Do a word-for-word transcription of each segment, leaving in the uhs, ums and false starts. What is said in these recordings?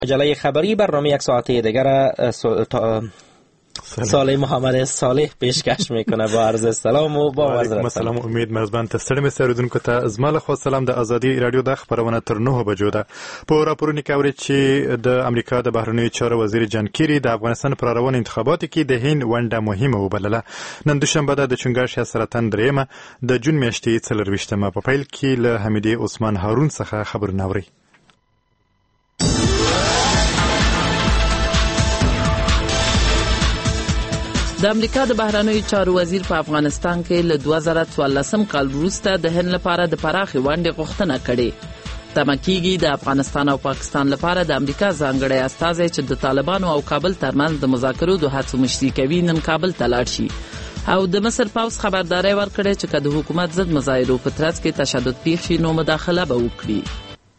مجله خبری برنامه یک ساعته دیگر صالح محمد صالح پیشکش میکنه. با عرض سلام و با عرض سلام. امید مرزبان ته ستړي مې سریدونکو ته زما له خوا سلام. د ازادي رادیو د خبرونه تر نهه بجو ده. په راپورونو کې اوري چې د امریکا د بهرنیو چارو وزیر جان کیری د افغانستان پر روان انتخاباتو کې د هند ونډه مهمه وبلله. نن دوشنبه د چنګاښ سرطان دریمه د جون میاشتې څلرویشتمه په پیل کې له حمیدې عثمان هارون څخه خبرونه اوري. د امریکا د بهرنیو چارو وزیر په افغانستان کې له دوه زره څوارلسم کال وروسته د هند لپاره د پراخې ونډې غوښتنه کړې. تمه کېږي د افغانستان او پاکستان لپاره د امریکا ځانګړی استازی چې د طالبانو او کابل ترمنځ د مذاکرو د هڅو مشري کوي نن کابل ته لاړ شي. او د مصر پوځ خبرداری ورکړې چې که د حکومت ضد مظاهرو په ترڅ کې تشدد پیښ شي نو مداخله به وکړي.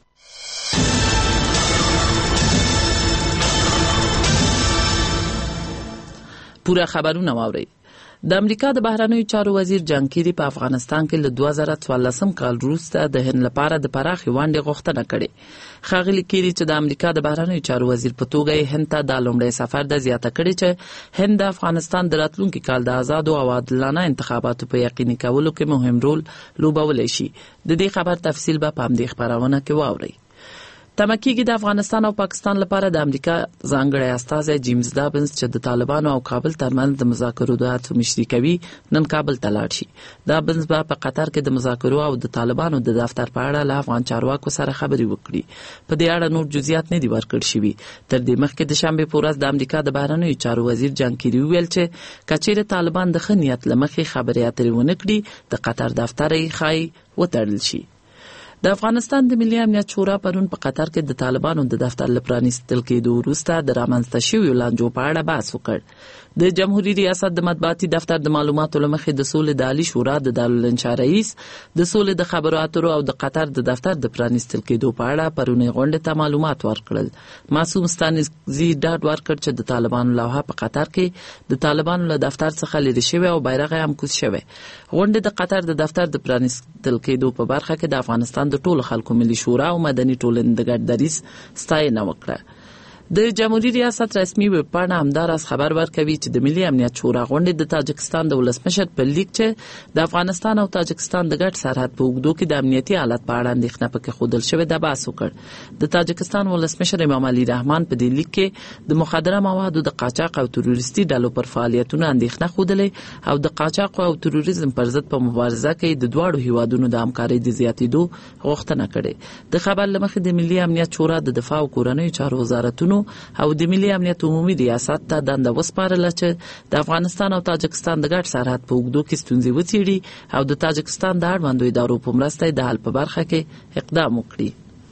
پوره خبرونه واورئ. د امریکا د بهرنیو چارو وزیر جان کیری په افغانستان کې له دوه زره څوارلسم کال وروسته د هند لپاره د پراخې ونډې غوښتنه کړې. ښاغلي کیری چې د امریکا د بهرنیو چارو وزیر په توګه یې هند ته د لومړي سفر د زیاته کړې چې هند د افغانستان د راتلونکي کال د آزادو او عادلانه انتخاباتو په یقیني کولو کې مهم رول لوبولی شي. د دې خبر تفصیل به په همدې خبرونه کې واورئ. تمه کېږي د افغانستان او پاکستان لپاره د امریکا ځانګړی استازی جیمز دابنز چې د طالبانو او کابل ترمنځ د مذاکرو د هڅو مشري کوي نن کابل ته لاړ شي. دابنز به په قطر کې د مذاکرو او د طالبانو د دفتر په اړه له افغان چارواکو سره خبرې وکړي. په دې اړه نور جزئیات نه دي ورکړل شوي. تر دې مخکې د شنبې په ورځ د امریکا د بهرنیو چارو وزیر جان کیری وویل چې که چیرې طالبان د ښه نیت له مخې خبرې اترې ونه کړي د قطر دفتر یې ښایي وتړل شي. د افغانستان د ملي امنیت شورا پرون په قطر کې د طالبانو د دفتر له پرانیستل کېدو وروسته د رامنځته شویو لانجو په اړه بحث وکړ. د جمهوریت ریاست د مطبوعاتي دفتر د معلوماتو له مخې د سولې د عالی شورا د دارالانشا رئیس د سولې د خبرو اترو او د قطر د دفتر د پرانیستل کېدو په اړه پرونی غونډې ته معلومات ورکړل. معصوم ستانکزي ډاډ ورکړ چې د طالبانو لوحه په قطر کې د طالبانو له دفتر څخه لرې شوې او بیرغ یې هم کوز شوی. غونډې د قطر د دفتر د پرانیستل کېدو په برخه کې د افغانستان د ټولو خلکو ملي شورا او مدني ټولنې د ګډ دریځ ستاینه وکړه. د جمهوریت ریاست رسمي ویب پاڼه همداراز خبر ورکوي چې د ملي امنیت شورا غونډې د تاجکستان د ولسمشر په لیک چې د افغانستان او تاجکستان د ګډ سرحد په اوږدو کې د امنیتي حالت په اړه اندېښنه پکې ښودل شوې ده بحث وکړ. د تاجکستان ولسمشر امام علي رحمان په دې لیک کې د مخدره موادو د قاچاق او تروریستي ډلو پر فعالیتونو اندېښنه ښودلې او د قاچاق او تروریزم پر ضد په مبارزه کې د دواړو هیوادونو د همکارۍ د زیاتېدو غوښتنه کړې. د خبر له مخې د ملي امنیت شورا د دفاع او کورنیو چارو وزارتونو او د ملي امنیت عمومي ریاست ته دنده وسپارله چې د افغانستان او تاجکستان د ګډ سرحد په اوږدو کې ستونزې وڅېړي او د تاجکستان د اړوندو ادارو په مرسته د حل په برخه کې اقدام وکړي.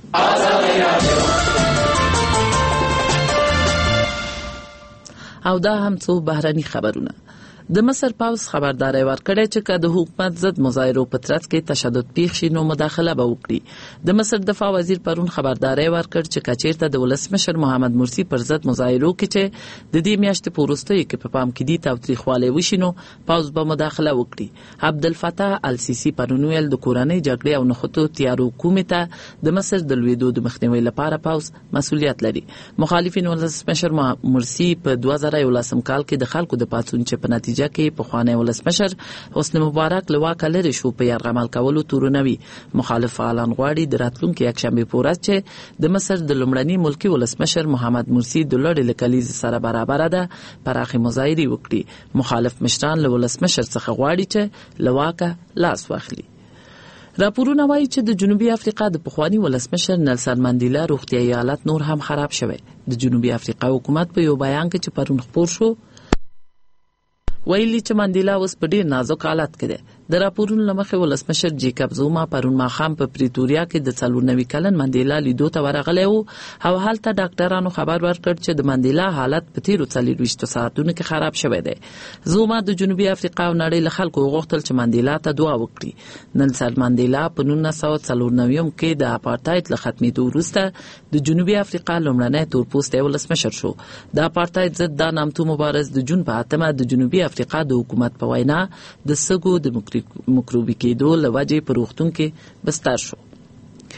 او دا هم څو بهرني خبرونه. د مصر پوځ خبرداری ورکړی چې که د حکومت ضد مظاهرو په ترڅ کې تشدد پیښ شي نو مداخله به وکړي. د مصر دفاع وزیر پرون خبرداری ورکړ چې که چیرته د ولسمشر محمد مرسي پر ضد مظاهرو کې چې د دې میاشتې په وروستیو کې په پام کې دي تاوتریخوالی وشي نو پوځ به مداخله وکړي. عبدالفتاح السیسي پرون ویل د کورنۍ جګړې او نښتو تیارو کومې ته د مصر د لویدو د مخنیوي لپاره پوځ مسؤلیت لري. مخالفین ولسمشر مرسي په دوه زره یولسم کال کې د خلکو د پاڅون چې په نتیجه کې په خوانی ولسمشر حسن مبارک له واکه لرې شو په یرغمل کولو تورنوي. مخالف فعالان غواړي د راتلونکي یکشنبې په ورځ چې د مصر د لومړني ملکي ولسمشر محمد مرسي د لوړې له کلیزې سره برابره ده پراخې مظاهرې وکړي. مخالف مشران له ولسمشر څخه غواړي چې له واکه لاس واخلي. راپورونه وایي چې د جنوبي افریقا د پخوانی ولسمشر نلسن منډیلا روغتیايي حالت نور هم خراب شوی. د جنوبي افریقا حکومت په یو بیان کې چې پرون خپور شو ویلي چې منډیلا اوس په ډیر نازک حالت کې دی. د راپورونو له مخې ولسمشر جیکب زوما پرون ماښام په پریتوریا کې د څلور نوي کلن منډیلا لیدو ته ورغلی و او هلته ډاکټرانو خبر ورکړ چې د منډیلا حالت په تیرو څلورویشتو ساعتونو کې خراب شوی دی. زوما د جنوبي افریقا او نړۍ له خلکو وغوښتل چې منډیلا ته دعا وکړي. نلسن منډیلا په نولس سوه څلور نوي کې د اپارټاید له ختمېدو وروسته د جنوبي افریقا لومړنی تورپوستی ولسمشر شو. د اپارټاید ضد دا نامتو مبارز د جون په اتمه د جنوبي افریقا د حکومت په وینا د سږو د مکروبي کېدو له وجې په روغتون کې بستر شو.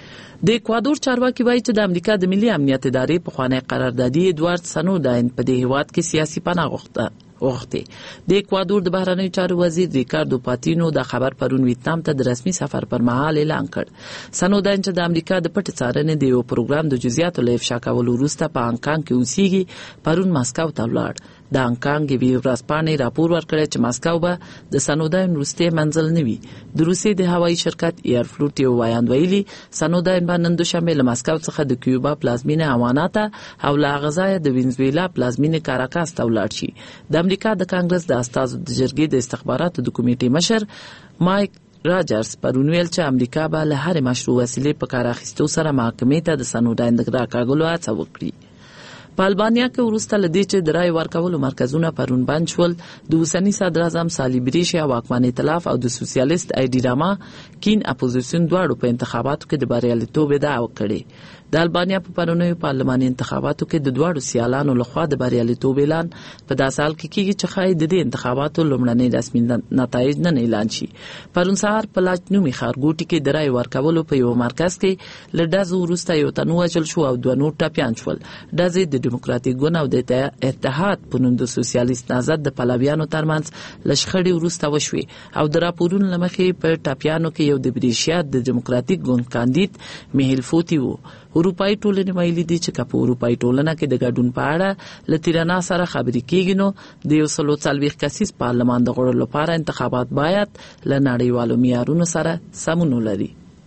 د اکوادور چارواکي وایي چې د امریکا د ملي امنیت ادارې پخوانی قراردادي ادوارد سنودین په دې هیواد کې سیاسي پناه غوښته وغوښتې. د اکوادور د بهرنیو چارو وزیر ریکاردو پاتینو د خبر پرون ویتنام ته د رسمي سفر پر مهال اعلان کړ. سنودین چې د امریکا د پټ څارنې د یو پروګرام د جزئیاتو له افشا کولو وروسته په هانګ کې اوسېږي پرون ماسکو ته ولاړ. د هانګ یوې ورځپاڼې راپور ورکړی چې ماسکو به د سنودین وروستی منزل نه وي. د روسیې د هوایي شرکت ایئر فلوټ یو وایاند ویلي سنودین به نن دوشنبه له ماسکو څخه د کیوبا پلازمینه هاوانا ته او له هغه ځایه د وینزویلا پلازمینه کاراکاس ته ولاړ شي. د امریکا د کانګرس د استازو د جرګې د استخباراتو د کمیټې مشر مایک راجرز پرون ویل چې امریکا به له هرې مشروع وسیلې په کار اخیستو سره محکمې ته د سنودین د راکاږلو هڅه وکړي. په البانیا کې وروسته له دې چې د رای ورکولو مرکزونه پرون بند شول، د اوسني صدر اعظم سالی بریشیا واکمن ائتلاف او د سوسیالیست ایډی راما کین اپوزیسیون دواړو په انتخاباتو کې د بریالیتوب ادعا وکړه. د البانیا په پرونیو پارلماني انتخاباتو کې د دواړو سیالانو لخوا د بریالیتوب اعلان په داسې حال کې کیږي چې ښایي د دې انتخاباتو لومړني رسمي نتایج نن اعلان شي. پرون سهار په لاچنومي ښارګوټي کې د رای ورکولو په یو مرکز کې له ډزو وروسته یو تن ووژل شو او دوه نور ټپیان شول. ډزې د ډیموکراتیک ګوند او د اتحاد په نوم د سوسیالیست نهضت د پلویانو ترمنځ له شخړې وروسته وشوې او د راپورونو له مخې په ټپیانو کې یو د بریشیا د ډیموکراتیک ګوند کاندید میهیل فوتی و. اروپایي ټولنې ویلي دي چې که په اروپایي ټولنه کې د ګډون په اړه له تیرانا سره خبرې کیږي نو د یو سلو څلوېښت کسیز پارلمان د غړو لپاره انتخابات باید له نړیوالو معیارونو سره سمون ولري.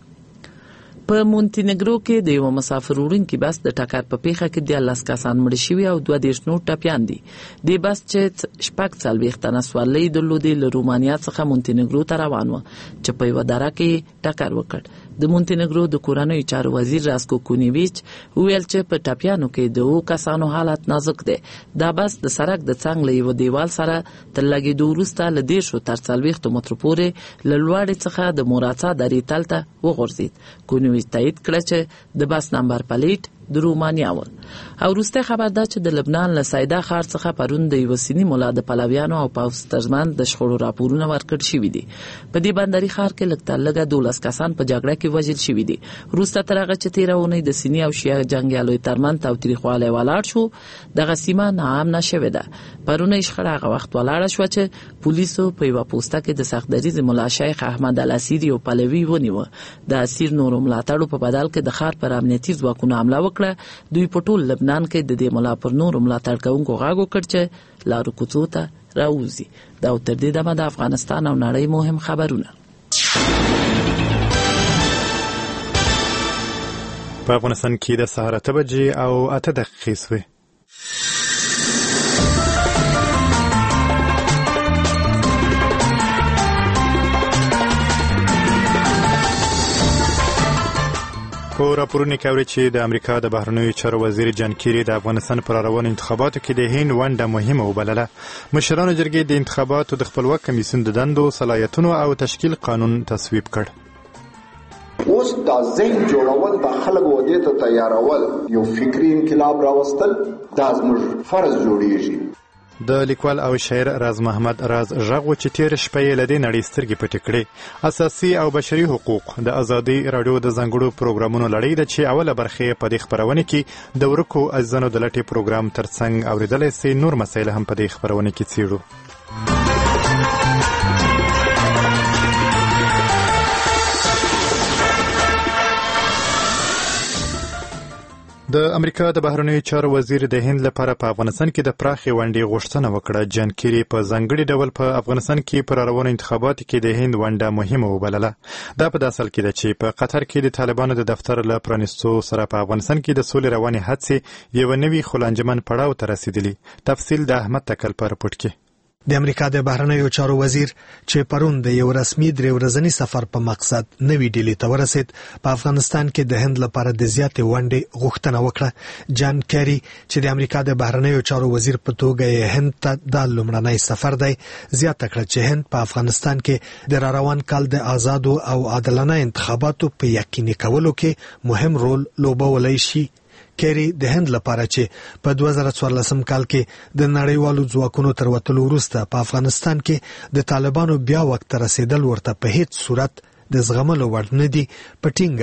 په مونټینګرو کې د یو مسافر وړونکي بس د ټکر په پیښه کې دیارلس کسان مړه شوي او دوه دېرش نور ټپیان دي. د بس چې شپږ څلوېښت تنه سوارلۍ درلودې له رومانیا څخه مونټینګرو ته روان و چې په یوه دره کې ټکر وکړ. د مونټینګرو د کورنیو چارو وزیر راسکو کونیویچ ویل چې په ټپیانو کې د اوو کسانو حالت نازک دی. دا بس د سړک د څنګ له یوه دیوال سره تر لګېدو وروسته له دېرشو تر څلوېښتو مترو پورې له لوړې څخه د موراڅا درې تل ته وغورځېد. کونیویچ تایید کړه چې د بس نمبر پلیټ د رومانیا و. او وروسته خبر ده چې د لبنان له سیدا ښار څخه پرون د یوه سني ملا د پلویانو او پوځ ترمنځ د شخړو راپورونه ورکړل شوي دي. په دې بندري ښار کې لږ تر لږه دولس کسان په جګړه کې وژل شوي دي. وروسته تر هغه چې تېره اونۍ د سني او شیعه جنګیالیو ترمنځ تاوتریخوالی ولاړ شو، دغه سیمه ناامنه شوې ده. پرونۍ شخړه هغه وخت ولاړه شوه چې پولیسو په یوه پوسته کې د سختدریز ملا شیخ احمد الاسیر یو پلوي ونیوه. د اسیر نورو ملاتړو په بدل کې د ښار پر امنیتي ځواکونو حمله وکړه. دوی په ټول لبنان کې د دې ملا پر نورو ملاتړ کوونکو غږ وکړ چې لارو کوڅو ته راوځي. دا تر دې دمه د افغانستان او نړۍ مهم خبرونه. په افغانستان کې د سهار اته بجې او اته دقیقې شوې. په راپورونو کې اوري چې د امریکا د بهرنیو چارو وزیر جان کیری د افغانستان پر روانو انتخاباتو کې د هند ونډه مهمه وبلله. مشرانو جرګې د انتخاباتو د خپلواک کمیسیون د دندو، صلاحیتونو او تشکیل قانون تصویب کړ. اوس دا ذهن جوړول د خلکو دې ته تیارول یو فکری انقلاب راوستل دا زموږ فرض جوړیږي. د لیکوال او شاعر راز محمد راز غږ چې تیر شپه یې له دې نړۍ سترګې پټې کړې. اساسي او بشري حقوق د ازادي راډیو د ځانګړو پروګرامونو لړۍ ده چې اوله برخه په دې خبرونه کې د ورکو ازانو د لټې پروګرام ترڅنګ اوریدلای سي نور مسایل هم په دې خبرونه کې څیړو. د امریکا د بهرنیو چارو وزیر د هند لپاره په افغانستان کې د پراخې ونډې غوښتنه وکړه. جان کیری په ځانګړي ډول په افغانستان کې پر روانو انتخاباتو کې د هند ونډه مهمه وبلله. دا په داسې حال کې ده چې په قطر کې د طالبانو د دفتر له پرانیستو سره په افغانستان کې د سولې روانې هڅې یو نوي خلانجمن پړاو ته رسیدلی. تفصیل د احمد تکل په رپورټ کې. د امریکا د بهرنیو چارو وزیر چې پرون د یو رسمي درې ورځني سفر په مقصد نوې ډیلي ته ورسید، په افغانستان کې د هند لپاره د زیاتې ونډې غوښتنه وکړه. جان کیری چې د امریکا د بهرنیو چارو وزیر په توګه یې هند ته د لومړنی سفر دی، زیاته کړه چې هند په افغانستان کې د روان کال د آزادو او عادلانه انتخاباتو په یقیني کولو کې مهم رول لوبولی شي. کیری د هند لپاره چې په دوه زره څوارلسم کال کې د نړیوالو ځواکونو تر وتلو وروسته په افغانستان کې د طالبانو بیا وخت رسیدل ورته په هیڅ صورت د زغملو وړ نه دي، په ټینګه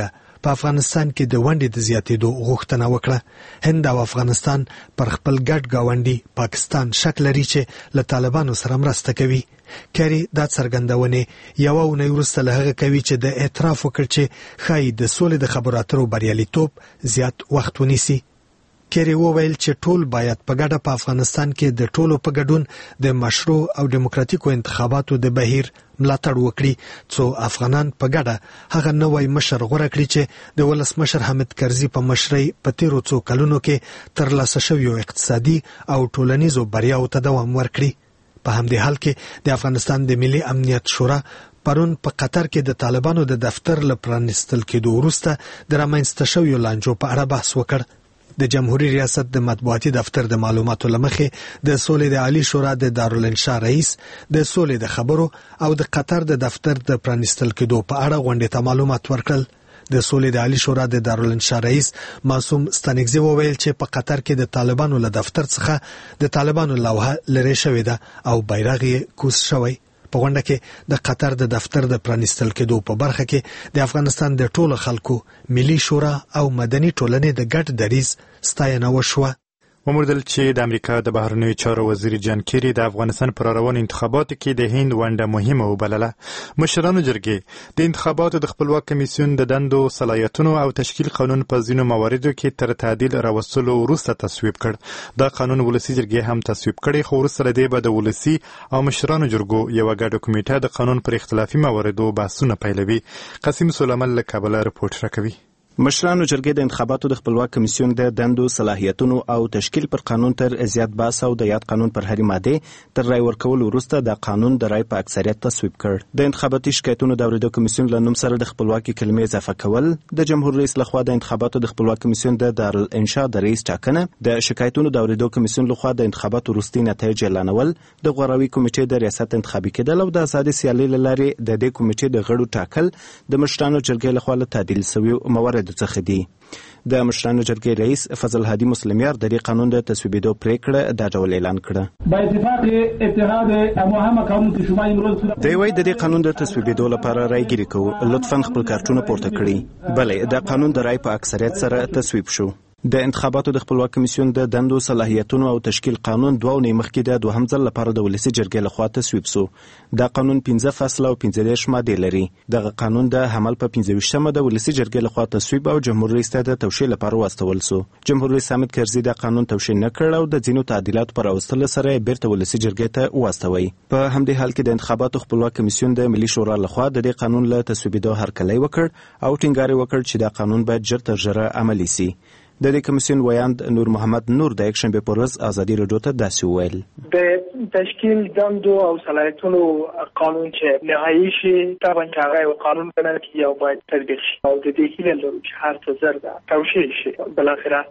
په افغانستان کې د ونډې د زیاتېدو غوښتنه وکړه. هند او افغانستان پر خپل ګډ ګاونډي پاکستان شک لري چې له طالبانو سره مرسته کوي. کری دا څرګندونه یو اونۍ وروسته له هغه کوي چې د اعتراف وکړ چې ښایي د سولې د خبرو اترو بریالیتوب زیات وخت ونیسي. کری وویل چې ټول باید په ګډه په افغانستان کې د ټولو په ګډون د مشروع او دیموکراتیکو انتخاباتو د بهیر ملاتړ وکړي څو افغانان په ګډه هغه نوی مشر غوره کړي چې د ولسمشر حامد کرزي په مشرۍ په تیرو څو کلونو کې ترلاسه شویو اقتصادي او ټولنیزو بریاو ته دوام ورکړي. په همدې حال کې د افغانستان د ملي امنیت شورا پرون په قطر کې د طالبانو د دفتر له پرانیستل کېدو وروسته د رامنځته شویو لانجو په اړه بحث وکړ. د جمهوریت ریاست د مطبوعاتي دفتر د معلوماتو لمخې د سولې د عالی شورا د دارالانشا رئیس د سولې د خبرو او د قطر د دفتر د پرانیستل کېدو په اړه غونډې ته معلومات ورکړل. د سولې د عالی شورا د دارالانشا رئیس معصوم ستانکزی وویل چې په قطر کې د طالبانو له دفتر څخه د طالبانو لوحه لرې شوې ده او بیرغ یې کوز شوی. په غونډه کې د قطر د دفتر د پرانیستل کېدو په برخه کې د افغانستان د ټولو خلکو ملي شورا او مدني ټولنې د ګډ دریځ ستاینه وشوه. وموندل چې د امریکا د بهرنیو چارو وزیر جان کیری د افغانستان پر روان انتخاباتو کې د هند ونډه مهمه وبلله. مشرانو جرګې د انتخاباتو د خپلواک کمیسیون د دندو صلاحیتونو او تشکیل قانون په ځینو مواردو کې تر تعدیل راوستلو وروسته تصویب کړ. دا قانون ولسي جرګې هم تصویب کړي، خو وروسته له دې به د ولسي او مشرانو جرګو یوه ګډه کمیټه د قانون پر اختلافي مواردو بحثونه پیلوي. قاسم سلیمان له کابل رپورټ راکوي. مشرانو جرګې د انتخاباتو د خپلواک کمیسیون د دندو صلاحیتونو او تشکیل پر قانون تر زیات بحث او د یاد قانون پر هرې ماده تر رای ورکولو وروسته د قانون د رای په اکثریت تصویب کړ. د انتخاباتي شکایتونو د اورېدو کمیسیون له نوم سره د خپلواکي کلمې اضافه کول، د جمهور رئیس لخوا د انتخاباتو د خپلواک کمیسیون د دارالانشا د رئیس ټاکنه، د شکایتونو د اورېدو کمیسیون لخوا د انتخاباتو وروستي نتایج اعلانول، د غوراوي کمیټې د ریاست انتخابي کېدل او د آزادې سیالۍ له لارې د دې کمیټې د غړو ټاکل د مشرانو جرګې لخوا له تعدیل شویو مواردو څخه دي. د مشرانو جرګې رئیس فضل هادي مسلمیار د دې قانون د تصویبېدو پریکړه دا ډول اعلان کړه. با اتفاق اتحاد مهمه قانون که شما امروز دی وایي د دې قانون د تصویبېدو لپاره رایګیري کوو، لطفا خپل کارتونه پورته کړي. بلې د قانون د رای په اکثریت سره تصویب شو. د انتخاباتو د خپلواک کمیسیون د دندو صلاحیتونو او تشکیل قانون دوه اونۍ مخکې د دوهم ځل لپاره د ولسي جرګې لخوا تصویب شو. دا قانون پنځه فصله او پنځه دېرش مادې لري. دغه قانون د حمل په پنځه ویشتمه د ولسي جرګې لخوا تصویب او جمهور رئیس ته د توشیح لپاره واستول شو. جمهور رئیس حامد کرزي د قانون توشیح نه کړ او د ځینو تعدیلاتو پر راوستلو سره یې بیرته ولسي جرګې ته واستوي. په همدې حال کې د انتخاباتو خپلواک کمیسیون د ملي شورا لخوا د دې قانون له تصویبېدو هرکلی وکړ او ټینګار یې وکړ چې دا قانون باید ژر تر ژره عملي سي. د دې کمیسیون ویاند نور محمد نور د یک شنبه پر ورځ ازادي راډیو ته داسې وویل: د تشکیل دندو او صلاحیتونو قانون چې نهایی شي طبعا هغه یو قانون ګڼل کېږي او باید تطبیق شي او د دې هیله لرو چې هر څه زر ده توشیح شي بالاخره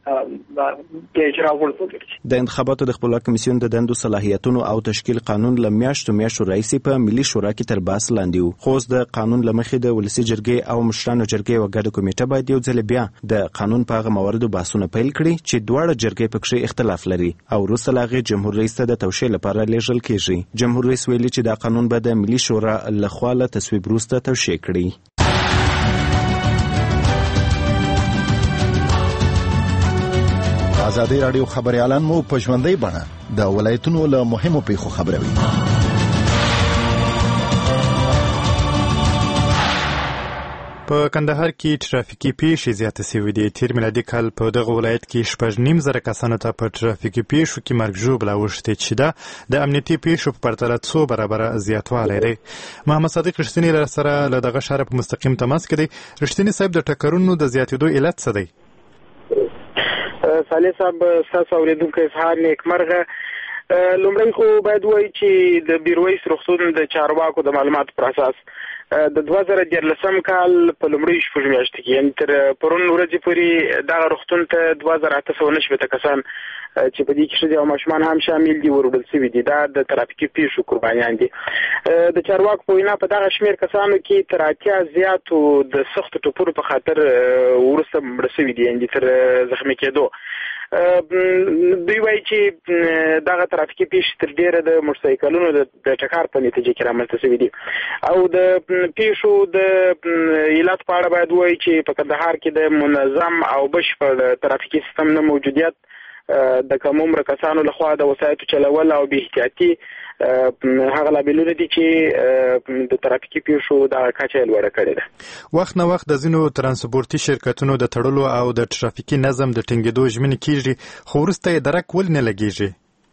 د اجرا وړ. د انتخاباتو د خپلواک کمیسیون د دندو صلاحیتونو او تشکیل قانون له میاشتو میاشتو راهیسې په ملي شورا کې تر بحث لاندې و، خو د قانون له مخې د ولسي جرګې او مشرانو جرګې یوه ګډه کمیټه باید یو ځل بیا د قانون په هغه مواردو بحثونه پیل کړي چې دواړه جرګې پکې اختلاف لري او وروسته له هغې جمهور رئیس ته د توشیح لپاره لیږل کېږي. جمهور رئیس ویلي چې دا قانون به د ملي شورا لخوا له تصویب وروسته توشیح کړي. ازادي راډیو خبريالان مو په ژوندۍ بڼه د ولایتونو له مهمو پیښو خبروي. په کندهار کې ترافیکي پیښې زیاتې شوې دي. تیر میلادي کال په دغه ولایت کې شپږ نیم زره کسانو ته په ترافیکي پیښو کې مرګ ژوبله اوښتې چې دا د امنیتي پیښو په پرتله څو برابره زیاتوالی دی. محمد صادق رښتینی له سره له دغه ښاره په مستقیم تماس کې دی. رښتینی صاحب، د ټکرونو د زیاتېدو علت څه دی؟ صالح صاحب، ستاسو اورېدونکی اظهار نیکمرغه. لومړی خو باید ووایي چې د بیرویس روغتون د چارواکو د معلوماتو پر اساس د دوه زره دیارلسم کال په لومړیو شپږ میاشتو کې یعنې تر پرون ورځې پورې دغه روغتون ته دوه زره اته سوه نهه شپېته کسان چې په دې کې ښځې او ماشومان هم شامل دي وروړل شوي دي. دا د ترافیکي پیښو قربانیان دي. د چارواکو په وینا په دغه شمېر کسانو کې تر اتیا زیاتو د سختو ټپونو په خاطر وروسته مړه شوي دي، یعنې تر زخمي کېدو. دوی وایي چې دغه ترافیکي پیښې تر ډیره د موټرسایکلونو د ټکر په نتیجه کې رامنځته شوي دي او د پیښو د علت په اړه باید وایي چې په کندهار کې د منظم او بشپړ ترافیکي سیستم نه موجودیت د کم عمره کسانو لخوا د وسایطو چلول او بې احتیاطي هغه لاملونه دي چې د ترافیکي پیښو د کچه لوړه کړې ده. وخت نه وخت د ځینو ترانسپورتي شرکتونو د تړلو او د ترافیکي نظم د ټینګېدو ژمنې کیږي خو وروسته یې درک ولې نه لګېږي؟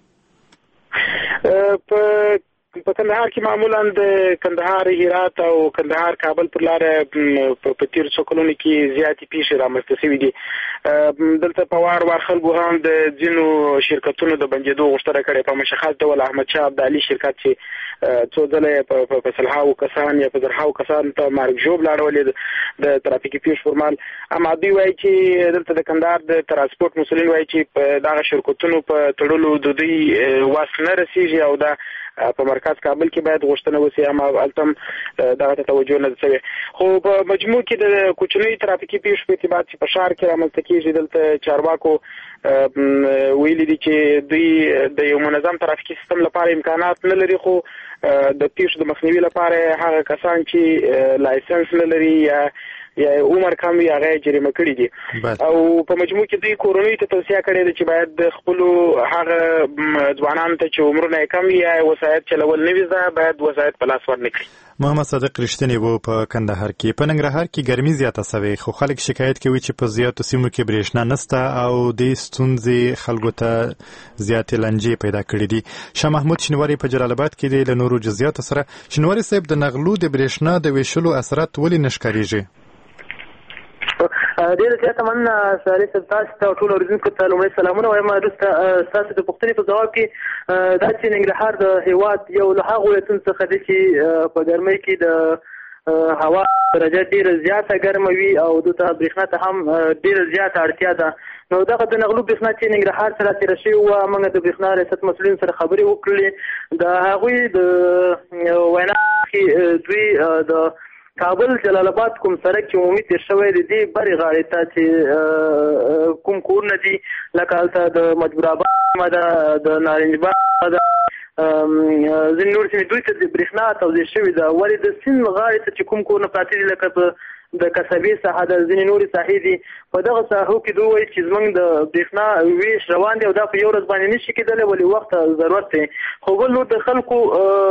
په په کندهار کې معمولا د کندهار هرات او کندهار کابل پر لار په تیر څو کلونو کې زیاتې پیښې رامنځته شوې دي. دلته په وار وار خلکو هم د ځینو شرکتونو د بندېدو غوښتنه کړې په مشخص ډول احمد شاه ابدالي شرکت چې څو ځله په سلهاوو کسان یا په زرهاوو کسان ته مرګ ژوبله اړولې د ترافیکي پیښو پر مهال. اما دوی وایي چې دلته د کندهار د ترانسپورت مسؤلین وایي چې په دغه شرکتونو په تړلو د دوی وس نه رسېږي او دا په مرکز کابل کې باید غوښتنه وشي اما هلته دغه ته توجه نه ده شوې. خو په مجموع کې د کوچنیو ترافیکي پیښو په اعتبار چې په ښار کې رامنځته کېږي دلته چارواکو ویلي دي چې دوی د یو منظم ترافیکي سیستم لپاره امکانات نه لري خو د پیښو د مخنیوي لپاره هغه کسان چې لایسنس نه لري یا یا عمر کم وي هغه جریمه کړي دي او په مجموع کې دوی کورنیو ته توصیه کړې ده چې باید د خپلو هغه ځوانانو ته چې عمرونه یې کم وي یا وسایط چلول نه وي زده باید وسایط په لاس ورنه کړي. محمد صادق رښتینی و په کندهار کې. په ننګرهار کې ګرمي زیاته سوې خو خلک شکایت کوي چې په زیاتو سیمو کې برېښنا نشته او دې ستونزې خلکو ته زیاتې لانجې پیدا کړې دي. شاه محمود شینواری په جلال آباد کې دی له نورو جزئیاتو سره. شینواری صاحب د نغلو د برېښنا د ویشلو اثرات ولې نه ښکارېږي؟ ډېر زیاته مننه ساري صاحب تاسو ته ټول اورېدونکو ته لومړی سلامونه وایم. وروسته ستاسو د پوښتنې په ځواب کې دا چې ننګرهار د هېواد یو له هغو ولایتونو څخه دی چې په ګرمۍ کې د هوا درجه ډېره زیاته ګرمه وي او دلته برېښنا ته هم ډېره زیاته اړتیا ده. نو دغه د نغلو برېښنا چې ننګرهار سره تېره شوې وه موږ د برېښنا ریاست مسؤلینو سره خبرې وکړلې. د هغوی د وینا کې دوی د کابل جلال آباد کوم سړک چې عمومي تېر شوی دی دې برې غاړې ته چې کوم کورونه دي لکه هلته د مجبور آباد سیمه ده د نارنج باغ سیمه ده ځینې نور سیمې دوی ته د برېښنا توضیح شوې ده. ولې د سیند غاړې ته چې کوم کورونه پراته دي لکه په د قصبې ساحه د ځینې نورې ساحې دي په دغه ساحو کې دوی وایي چې زموږ د برېښنا ویش روان دی او دا په یو ورځ باندې نشي کېدلی ولې وخت ضرورت دی. خو بل نور د خلکو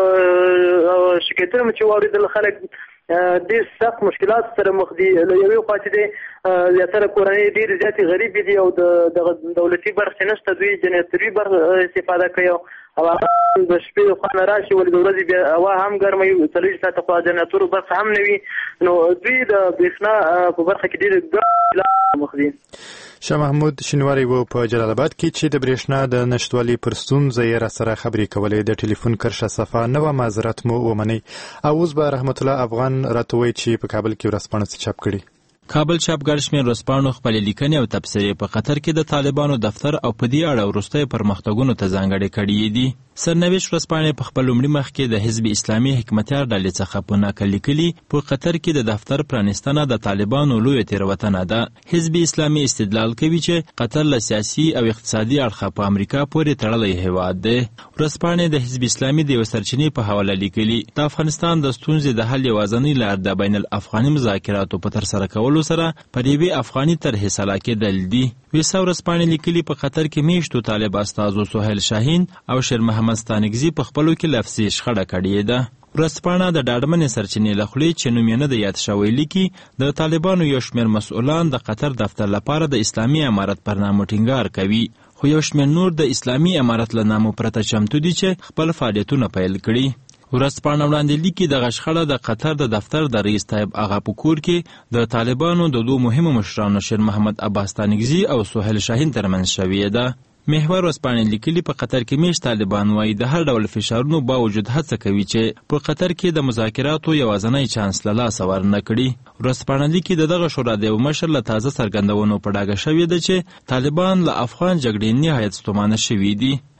شکایتونه مې چې واورېدل خلک ډېر سخت مشکلات سره مخ دي. له یوې خوا چې دی زیاتره کورنۍ ډېرې زیاتې غریبې دي او د دغه دولتي برخې نشته دوی جنراتوري برخه استفاده کوي او هغه د شپې خوا نه راشي ولې د ورځې بیا هوا هم ګرمه وي څلوېښت ساعته خوا جنراتورو برخه هم نه وي نو دوی د برېښنا په برخه کې ډېرې ګرمې مخ دي. شاه محمود شینواری و په جلال آباد کې چې د برېښنا د نشتوالي پر ستونزه یې راسره خبرې کولې. د ټلیفون کرښه صفا نه وه معذرت مو ومنئ. او اوس به رحمت الله افغان راته ووایي چې په کابل کې ورځپاڼه څه چاپ کړي. کابل چاپ ګڼ شمېر ورځپاڼو خپلې لیکنې او تبصرې په قطر کې د طالبانو دفتر او په دې اړه وروستیو پرمختګونو ته ځانګړې کړي دي. سرنوشت ورځپاڼې په خپل لومړي مخ کې د حزب اسلامي حکمتیار ډلې څخه په نقل لیکلي په قطر کې د دفتر پرانیستنه د طالبانو لویه تېروتنه ده. حزب اسلامي استدلال کوي چې قطر له سیاسي او اقتصادي اړخه په امریکا پورې تړلی هیواد دی. ورځپاڼې د حزب اسلامي د یوې سرچینې په حواله لیکلي د افغانستان د ستونزې د حل یوازینۍ لار د بین الافغاني مذاکراتو په ترسره کولو سره پر یوې افغاني طرحې سلا کېدل دي. ویسا ورځپاڼې لیکلي په قطر کې میشتو طالب استازو سهیل شاهین او شیر محمد ستانکزي په خپلو کې لفظي شخړه کړې ده. ورځپاڼه د ډاډمنې سرچینې له خولې چې نوم یې نه دی یاد شوی لیکي د طالبانو یو شمېر مسؤلان د قطر دفتر لپاره د اسلامي امارت پر نامه ټینګار کوي خو یو شمېر نور د اسلامي امارت له نامو پرته چمتو دي چې خپل فعالیتونه پیل کړي. ورځپاڼه وړاندې لیکي دغه شخړه د قطر د دفتر د رئیس طیب اغا په کور کې د طالبانو د دوه مهمو مشرانو شیر محمد عباس ستانکزي او سهیل شاهین ترمنځ شوې ده. محور ورځپاڼې لیکلي په قطر کې میشت طالبان وایي د هر ډول فشارونو باوجود هڅه کوي چې په قطر کې د مذاکراتو یوازینی چانس له لاسه ورنه کړي. ورځپاڼه لیکي د دغه شورا د یو مشر له تازه څرګندونو په ډاګه شوې ده چې طالبان له افغان جګړې نهایت ستومانه شوي دي.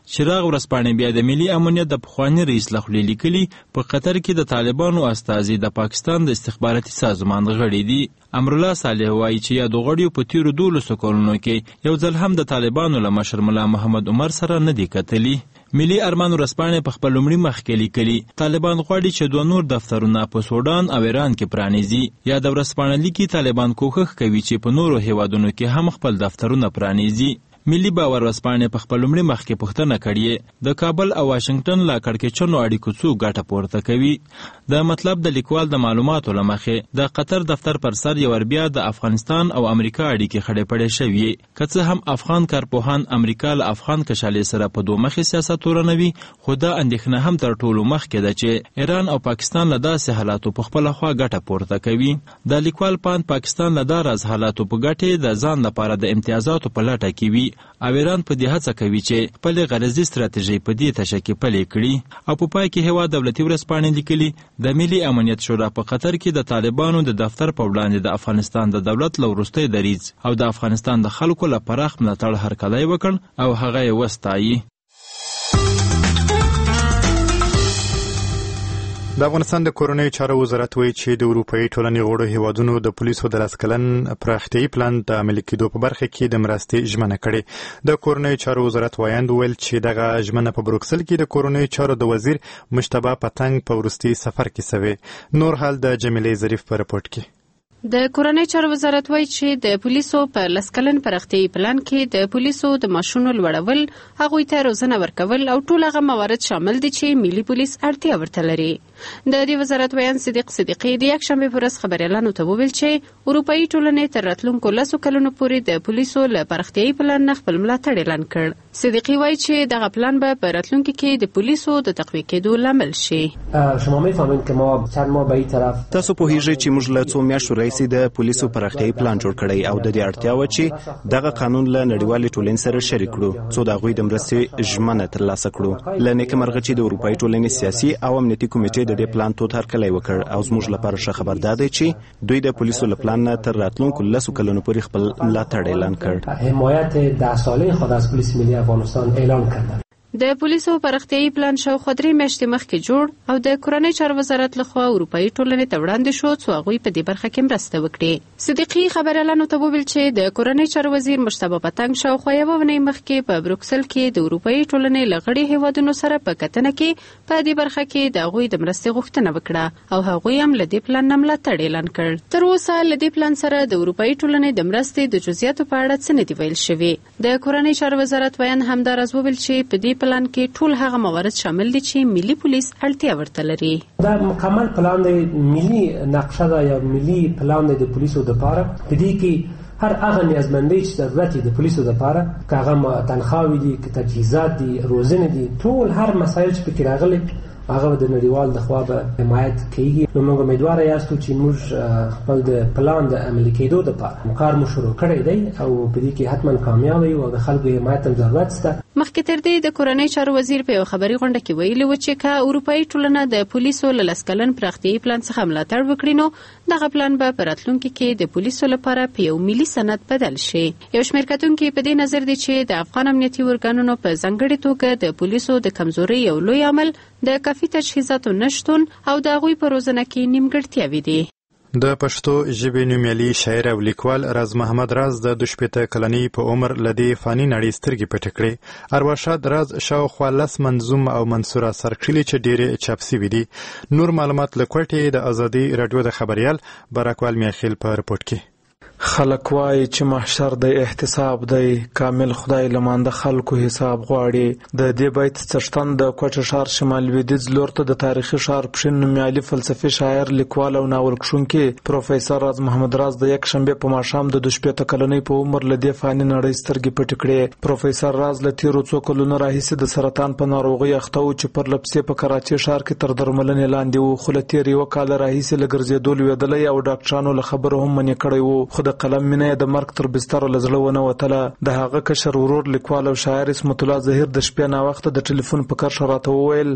چراغ ورځپاڼې بیا د ملي امنیت د پخواني رئیس له خولې لیکلي په قطر کې د طالبانو استازي د پاکستان د استخباراتي سازمان غړي دي. امرالله صالح وایي چې یادو غړیو په تیرو دولسو کلونو کې یو ځل هم د طالبانو له مشر ملا محمد عمر سره نه دي کتلي. ملي ارمان ورځپاڼې په خپل لومړي مخ کې لیکلي طالبان غواړي چې دوه نور دفترونه په سودان او ایران کې پرانیزي. یا د ورځپاڼې لیکي طالبان کوښښ کوي چې په نورو هیوادونو کې هم خپل دفترونه پرانیزي. ملي باور ورځپاڼې په خپل لومړي مخ کې پوښتنه کړې د کابل او واشنگټن له کړکېچنو اړیکو څوک ګټه پورته کوي. د مطلب د لیکوال د معلوماتو له مخې د قطر دفتر پر سر یو بیا د افغانستان او امریکا اړیکې خړې پړې شوې. که څه هم افغان کارپوهان امریکا له افغان کشالې سره په دوه مخې سیاست ورنوي، خو دا اندېښنه هم تر ټولو مخکې ده چې ایران او پاکستان له داسې حالاتو په خپله خوا ګټه پورته کوي. د لیکوال پاند پاکستان له دا راز حالاتو په ګټې د ځان لپاره د امتیازاتو په لټه کې وي او ایران په دې هڅه کوي چې خپلې غرضي ستراتیژۍ په دې تشه کې پلې کړي. او په پای کې هېواد دولتي ورځپاڼې لیکلي د ملي امنیت شورا په قطر کې د طالبانو د دفتر په وړاندې د افغانستان د دولت له وروستي دریځ او د افغانستان د خلکو له پراخ ملاتړ هرکلی وکړ او هغه یې وستایي. د افغانستان د کورنیو چارو وزارت وایي چې د اروپایي ټولنې غړو هیوادونو د پولیسو د لاس کلن پراختیایي پلان د عملي کېدو په برخه کې د مرستې ژمنه کړې. د کورنیو چارو وزارت وایند ویل چې دغه ژمنه په بروکسل کې د کورنیو چارو د وزیر مجتبی پتنګ په وروستي سفر کې شوی. نور حال د جمیلې ظریف په رپورټ کې. د کورنۍ چارو وزارت وایي چې د پولیسو په لسکلن پراختیایي پلان کې د پولیسو د معاشونو لوړول، هغوی ته روزنه ورکول او ټول هغه موارد شامل دي چې ملي پولیس اړتیا ورته لري. د دې وزارت ویان صدیق صدیقي د یکشنبې په ورځ خبریالانو ته وویل چې اروپایي ټولنې تر راتلونکو لسو کلونو پورې د پولیسو له پراختیایي پلان نه خپل ملاتړ اعلان کړ. صدیقي وایي چې دغه پلان به په راتلونکي کې د پولیسو د تقویه کېدو لامل شي. شما می‌فهمید که ما چند ماه به این طرف تاسو پوهیږئ چې موږ له څو میاشتو راهیسې د پولیسو پراختیایي پلان جوړ کړی او د دې اړتیا و چې دغه قانون له نړیوالې ټولنې سره شریک کړو څو د هغوی د مرستې ژمنه ترلاسه کړو. له نیکمرغه چې د اروپایي ټولنې سیاسي او امنیتي کمیټې د دې پلان تود هرکلی وکړ او زموږ لپاره ښه خبر دا دی چې دوی د پولیسو له پلان نه تر راتلونکو لسو کلونو پورې خپل ملاتړ اعلان کړ. حمایت ده ساله خود از پلیس ملی افغانستان اعلان کردند. د پولیسو پراختیایي پلان شاوخوا درې میاشتې مخکې جوړ او د کورنۍ چارو وزارت لخوا اروپایي ټولنې ته وړاندې شو څو هغوی په دې برخه کې مرسته وکړي. صدیقي خبریالانو ته وویل چې د کورنۍ چارو وزیر مجتبی پتنګ شاوخوا یوه اونۍ مخکې په بروکسل کې د اروپایي ټولنې له غړي هیوادونو سره په کتنه کې په دې برخه کې د هغوی د مرستې غوښتنه وکړه او هغوی هم له دې پلان نه ملاتړ اعلان کړ. تر اوسه له دې پلان سره د اروپایي ټولنې د مرستې د جزئیاتو په اړه څه نه دي ویل شوي. د کورنۍ چارو وزارت ویان همدا راز وویل چې په دې پلان کې ټول هغه موارد شامل دي چې ملي پولیس اړتیا ورته لري. دا مکمل پلان دی، ملي نقشه ده یا ملي پلان دی د پولیسو لپاره. په دې کې هر هغه نیازمندۍ چې ضرورت دي د پولیسو لپاره، که هغه تنخواوې دي، که تجهیزات دي، روزنې دي، ټول هر مسایل چې پکې راغلي هغه د نړیوال د خوا به حمایت کیږي. نو موږ امیدواره یاستو چې موږ خپل د پلان د عملي کېدو لپاره کار مو شروع کړی دی او په دې کې حتما کامیاب یو او د خلکو حمایت هم ضرورت شته. مخکې تر دې د کورنۍ چارو وزیر په یو خبري غونډه کې ویلي و چې که اروپایي ټولنه د پولیسو له لس کلن پراختیایي پلان څخه ملاتړ وکړي نو دغه پلان به په راتلونکي کې د پولیسو لپاره په یو ملي سند بدل شي. یو شمېر کتونکي په دې نظر دي چې د افغان امنیتي ارګانونو په ځانګړې توګه د پولیسو د کمزورۍ یو لوی عامل د کافي تجهیزاتو نشتون او د هغوی په روزنه کې نیمګړتیاوې دي. د پښتو ژبې نومیالي شاعر او لیکوال راز محمد راز د دوه شپېته کلنۍ په عمر له دې فاني نړۍ سترګې پټې کړې. ارواښاد راز شاوخوا لس منظوم او منثور اثار کړي چې ډېرې چاپ سوي دي. نور معلومات له کوټې د ازادي راډیو د خبریال برکوال میاخیل په رپورټ کې. خلک وایي چې محشر د احتساب دی، کامل خدای لمانده خلکو حساب غواړي. د دې بیت څښتن د کوټه ښار شمال لویدیځ لور ته د تاریخي ښار پښین نومیالي فلسفي شاعر، لیکوال او ناول کښونکی پروفیسر راز محمد راز د یک شنبې په ماښام د دوه شپېته کلنۍ په عمر له دې فاني نړۍ سترګې پټې کړې. پروفیسر راز له تیرو څو کلونو راهیسې د سرطان په ناروغۍ اخته و چې پر لپسې په کراچۍ ښار کې تر درملنې لاندې و، خو له تیر یوه کاله راهیسې له ګرځېدو لوېدلی او ډاکټرانو له خبرو هم منع کړی و، خو د قلم مینه د مرګ تر بستر له زړه ونه وتله. د هغه کشر ورور لیکوال او شاعر اسمت الله ظهیر د شپې ناوخته د ټلیفون په کرښه راته وویل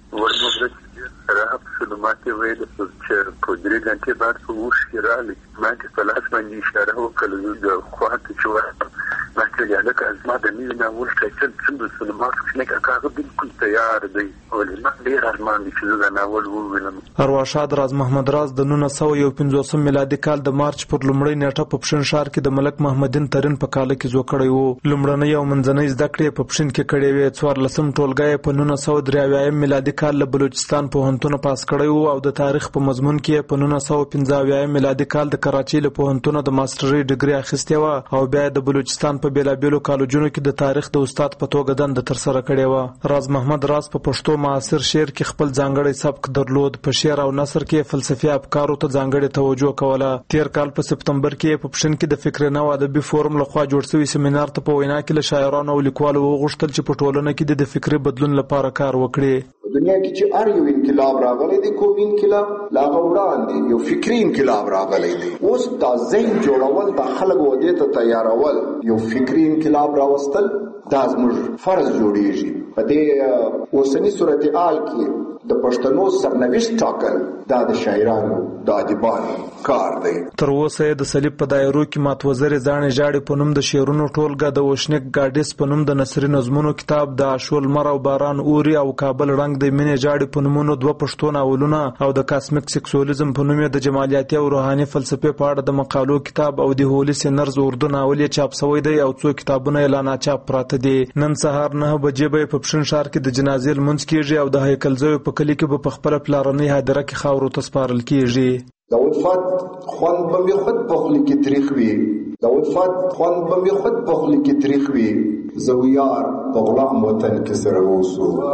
ماته ویل چې په درې غنټې بعد په وښ کې راغلی، ما ته په لاس باندې اشاره وکړه د خواته چې لکه یا لکه از ما د نوي ناول ټایټل څنګه سینما کې هغه بالکل تیار دی ولې ما ډېر ارمان دي چې دا ناول ووینم. ارواښاد راز محمد راز د نولس سوه یو پنځوسم میلادي کال د مارچ پر لومړۍ نیټه په پښین ښار کې د ملک محمدین ترین په کاله کې زوړ کړی و. لومړنۍ او منځنۍ زده کړې په پښین کې کړې وې. څوارلسم ټولګی په نولس سوه درې اویایم میلادي کال له بلوچستان پوهنتونه پاس کړی و او د تاریخ په مضمون کې په نولس سوه پنځه اویایم میلادي کال د کراچۍ له پوهنتونه د ماسټرۍ ډګري اخیستې وه او بیا د بلوچستان په بیلابیلو کالجونو کې د تاریخ د استاد په توګه دنده ترسره کړې وه. راز محمد راز په پښتو معاصر شعر کې خپل ځانګړی سبک درلود. په شعر او نثر کې فلسفي افکارو ته ځانګړې توجه کوله. تیر کال په سپتمبر کې په پښین کې د فکر نو ادبي فورم لخوا جوړ شوی سیمینار ته په وینا کې له شاعرانو او لیکوالو وغوښتل چې په ټولنه کې د فکري بدلون لپاره کار وکړي. په دنیا کې چې هر یو انقلاب راغلی دی، کوم انقلاب لا وړاندې یو فکری انقلاب راغلی دی. اوس دا ذهن جوړول د خلکو ودې ته تیارول یو فکری انقلاب راوستل دا زموږ فرض جوړیږي. په دې اوسنی صورتحال کې د پښتنو سرنوشت ټاکل دا د شاعرانو د ادیبانو کار دی. تر اوسه د صلیب په دایرو کې ماتوزرې ځانې ژاړې په نوم د شعرونو ټولګه، د وشنیک ګاډیس په نوم د نثري نظمونو کتاب، د عاشور لمر او باران اوري او کابل رنګ د مینې جاړې په نومونو دوه پښتو ناولونه او د کاسمیک سیکسولیزم په نوم د جمالیاتي او روحاني فلسفې په اړه د مقالو کتاب او د هولي سینرز اردو ناول یې چاپ شوی دی او څو کتابونه یې لا ناچاپ پراته دي. نن سهار نه بجې به په پښین ښار کې د جنازې لمونځ کیږي او د هیکل ځای په کلی کې به په خپله پلارنۍ هدیره کې خاورو ته سپارل کیږي. د الفت خوند به مې خود په خوله کې تریخ وي، د الفت خوند به مې خود په خوله کې تریخ وي، زه و یار په غلام وطن کې سره اوسو.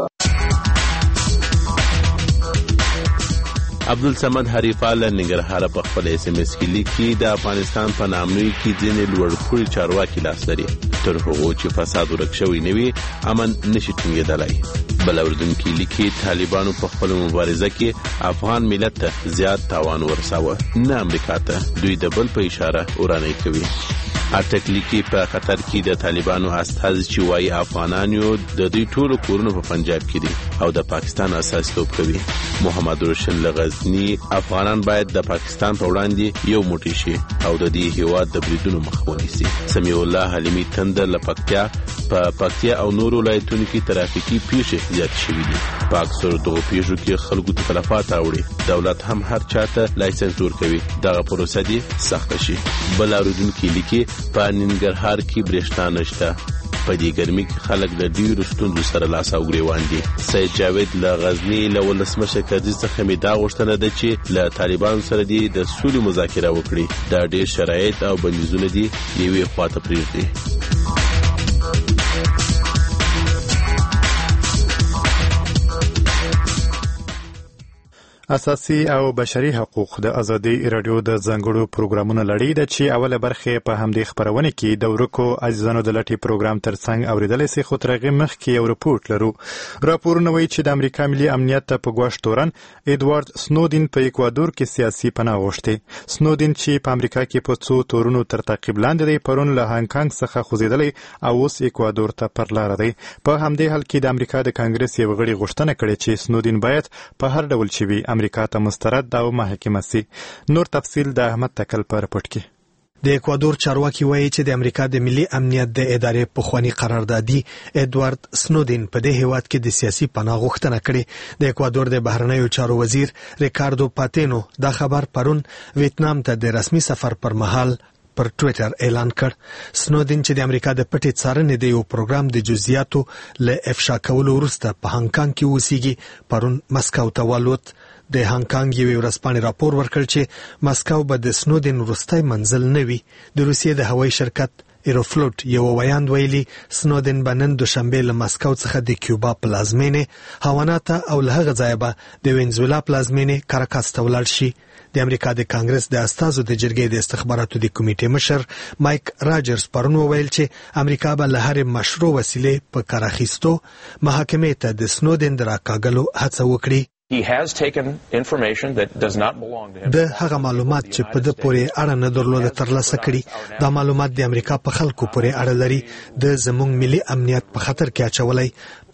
عبدالصمد حریفه له ننګرهاره په خپل اس ام اس کې لیکي د افغانستان په نامنوي کې ځینې لوړپوړي چارواکي لاس لري، تر هغو چې فساد ورک شوی نه وي امن نشي ټینګېدلی. بل اردوونکي لیکي طالبانو په خپله مبارزه کې افغان ملت ته زیات تاوان ورساوه، نه امریکا ته، دوی د بل په اشاره ورانۍ کوي. اټک لیکي په قطر کې د طالبانو استازي چې وایي افغانان یو د دوی ټولو کورونه په پنجاب کې دي او د پاکستان استازیتوب کوي. محمد روشن له غزني افغانان باید د پاکستان په وړاندې یو موټی شي او د دې هیواد د بریدونو مخه ونیسي. سمیع الله حلیمي تندر له پکتیا په پکتیا او نورو ولایتونو کې ترافیکي پیښې زیات شوي دي. په اکثرو دغو پیښو کې خلکو ته تلفات راوړي، دولت هم هر چاته لایسنس ورکوي، دغه پروسه دې سخته شي. بل اورېدونکي لیکي په ننګرهار کې برېښنا نشته، په دې ګرمۍ کې خلک له ډېرو ستونزو سره لاس او ګرېوان دي. سید جاوید له غزني له ولسمشر کرزي څخه مې دا غوښتنه ده چې له طالبانو سره دې د سولې مذاکره وکړي. دا ډېر شرایط او بندیزونه دي یوې خواته پرېږدي. اساسي او بشري حقوق د ازادي رادیو د ځانګړو پروګرامونو لړۍ ده چې اوله برخه په همدې خبرونه کې د ورکو عزیزانو د لټي پروګرام ترڅنګ اوریدلې سي خو ترغه مخ کې یو رپورت لرو. راپورونه وایي چې د امریکا ملي امنیت ته په ګواښ تورن ایدوارد سنودین په ایکوادور کې سیاسي پناه غوښتي. سنودین چې په امریکا کې په څو تورونو تر تعقیب لاندې دی، پرون له هانګ کانګ څخه خوځېدلی او اوس ایکوادور ته پر لار دی. په همدې حال کې د امریکا د کانګرس یو غړي غوښتنه کړې چې سنودین باید په هر ډول شي وي امریکا ته مسترد او محاکمه سي. نور تفصیل د احمد تکل په رپورت کې. د ایکوادور چارواکي وایي چې د امریکا د ملي امنیت د ادارې پخوانی قراردادي ایدوارد سنودین په دې هیواد کې د سیاسي پناه غوښتنه کړې. د ایکوادور د بهرنیو چارو وزیر ریکاردو پاتینو دا خبر پرون ویتنام ته د رسمي سفر پر مهال پر ټویټر اعلان کړ. سنودین چې د امریکا د پټې څارنې د یو پروګرام د جزئیاتو له افشا کولو وروسته په هانګ کانګ کې اوسېږي، پرون مسکو ته والوت. د هانګ کانګ یو ورځپاڼې راپور ورکړ چې مسکو به د سنودین وروستی منزل نه وي. د روسیې د هوایي شرکت ایروفلوټ یو ویاند ویلي سنودین به نن دوشنبه له مسکو څخه د کیوبا پلازمینې هاوانا ته او له هغه ځایه به د وینزویلا پلازمینې کاراکاس ته ولاړ شي. د امریکا د کانګرس د استازو د جرګې د استخباراتو د کمیټې مشر مایک راجرز پرون وویل چې امریکا به له هرې مشروع وسیلې په کار اخیستو محاکمې ته د سنودین د راکاږلو هڅه وکړي. He has taken information that does not belong to him. د هغه معلومات چې په د پورې اړه نه درلوده ترلاسه کړي، دا معلومات د امریکا په خلکو پورې اړه لري، د زموږ ملي امنیت په خطر کې اچولای.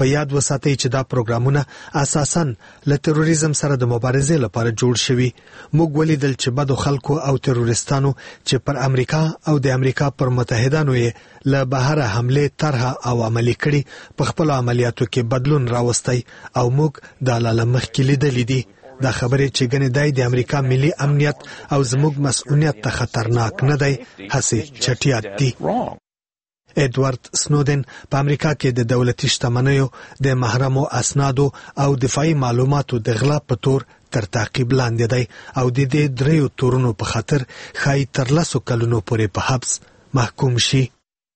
په یاد وساتئ چې دا پروګرامونه اساساً له تروریزم سره د مبارزې لپاره جوړ شوي. موږ ولیدل چې بدو خلکو او تروریستانو چې پر امریکا او د امریکا پر متحدانو یې له بهره حمله طرح او عملي کړي په خپل عملیاتو کې بدلون راوستي او موږ د لاله مخکې لیدلې دي. دا خبره چې ګنې دای د امریکا ملي امنیت او زموږ مسؤلیت ته خطرناک نه دی، هسې چټیات دي. ایدوارد سنودن په امریکا کې د دولتي شتمنیو د محرمو اسنادو او دفاعي معلوماتو د غلا په تور تر تعقیب لاندې دی او د دې دریو تورونو په خاطر خای تر لسو کلونو پورې په حبس محکوم شي.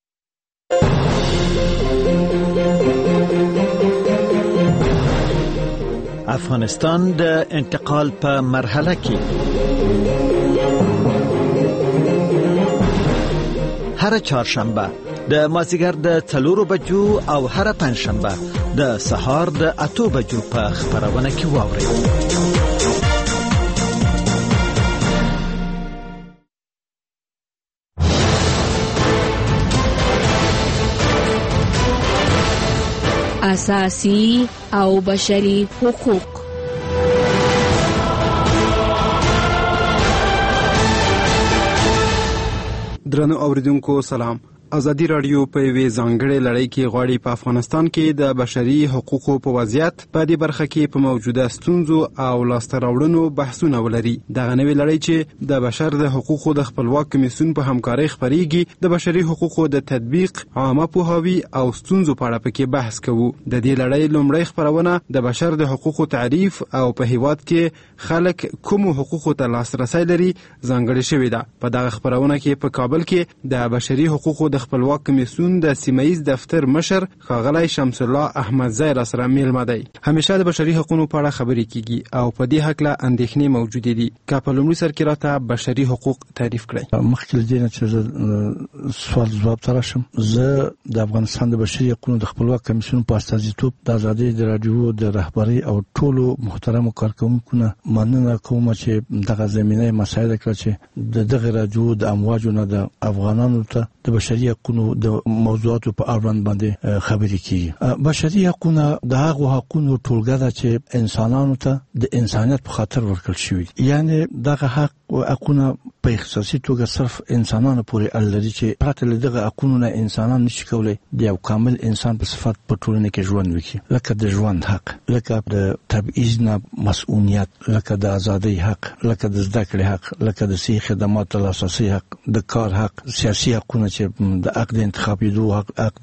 افغانستان د انتقال په مرحله کې هر چهارشنبه د مازیګر د څلورو بجو او هر پنځشنبه د سهار د اتو بجو په خبرونه کې واورئ. اساسي او بشري حقوق. درنو اوریدونکو سلام. ازادي رادیو په وی ځانګړې لړۍ کې غواړي په افغانستان کې د بشري حقوقو په وضعیت په دې برخه کې په موجوده ستونزو او لاسته راوړنو بحثونه ولري. دغه نوې لړۍ چې د بشر د حقوقو د خپلواک کمیسیون په همکارۍ خبريږي د بشري حقوقو د تطبیق، عامه پوهاوي او ستونزو په اړه پکې بحث کوو. د دې لړۍ لومړی خبرونه د بشر د حقوقو تعریف او په هیواد کې خلک کوم حقوقو ته لاسرسي لري ځانګړې شوې ده. په دغه خبرونه کې په کابل کې د بشري حقوقو د خپلواک کمیسیون د سیمایي دفتر مشر ښاغلی شمس الله احمدزی را سره میلمه دی. همیشه د بشري حقوقو په اړه خبرې کیږي او په دې حق له اندېښنې موجودې دي. که په لومړي سر کې راته بشري حقوق تعریف کړئ. مخکې له دې نه چې سوال ځواب ته راشم، زه د افغانستان د بشري حقوقو د خپلواک کمیسیون په استازیتوب د ازادۍ د رادیو د رهبرۍ او ټولو محترمو کارکوونکو نه مننه کوم چې دغه زمینه مساعده کړه چې د دغه رادیو د امواجو نه د افغانانو ته د بشري حقوقو د موضوعاتو په اړه باندې خبرې کیږي. بشري حقوق د هغه حقوقو ټولګه ده چې انسانانو ته د انسانیت په خاطر ورکړل شوی، یعنی دغه حق او حقوق په اختصاصي توګه صرف انسانانو پورې اړه لري چې پرته له دغه حقوقو نه انسانان نشي کولای د یو کامل انسان په صفت په ټولنه کې ژوند وکړي، لکه د ژوند حق، لکه د تبعیض نه مسؤلیت، لکه د ازادۍ حق، لکه د زده کړې حق، لکه د صحي خدماتو لاسرسي حق، د کار حق، سیاسي حقونه چې د حق د انتخابېدو حق، حق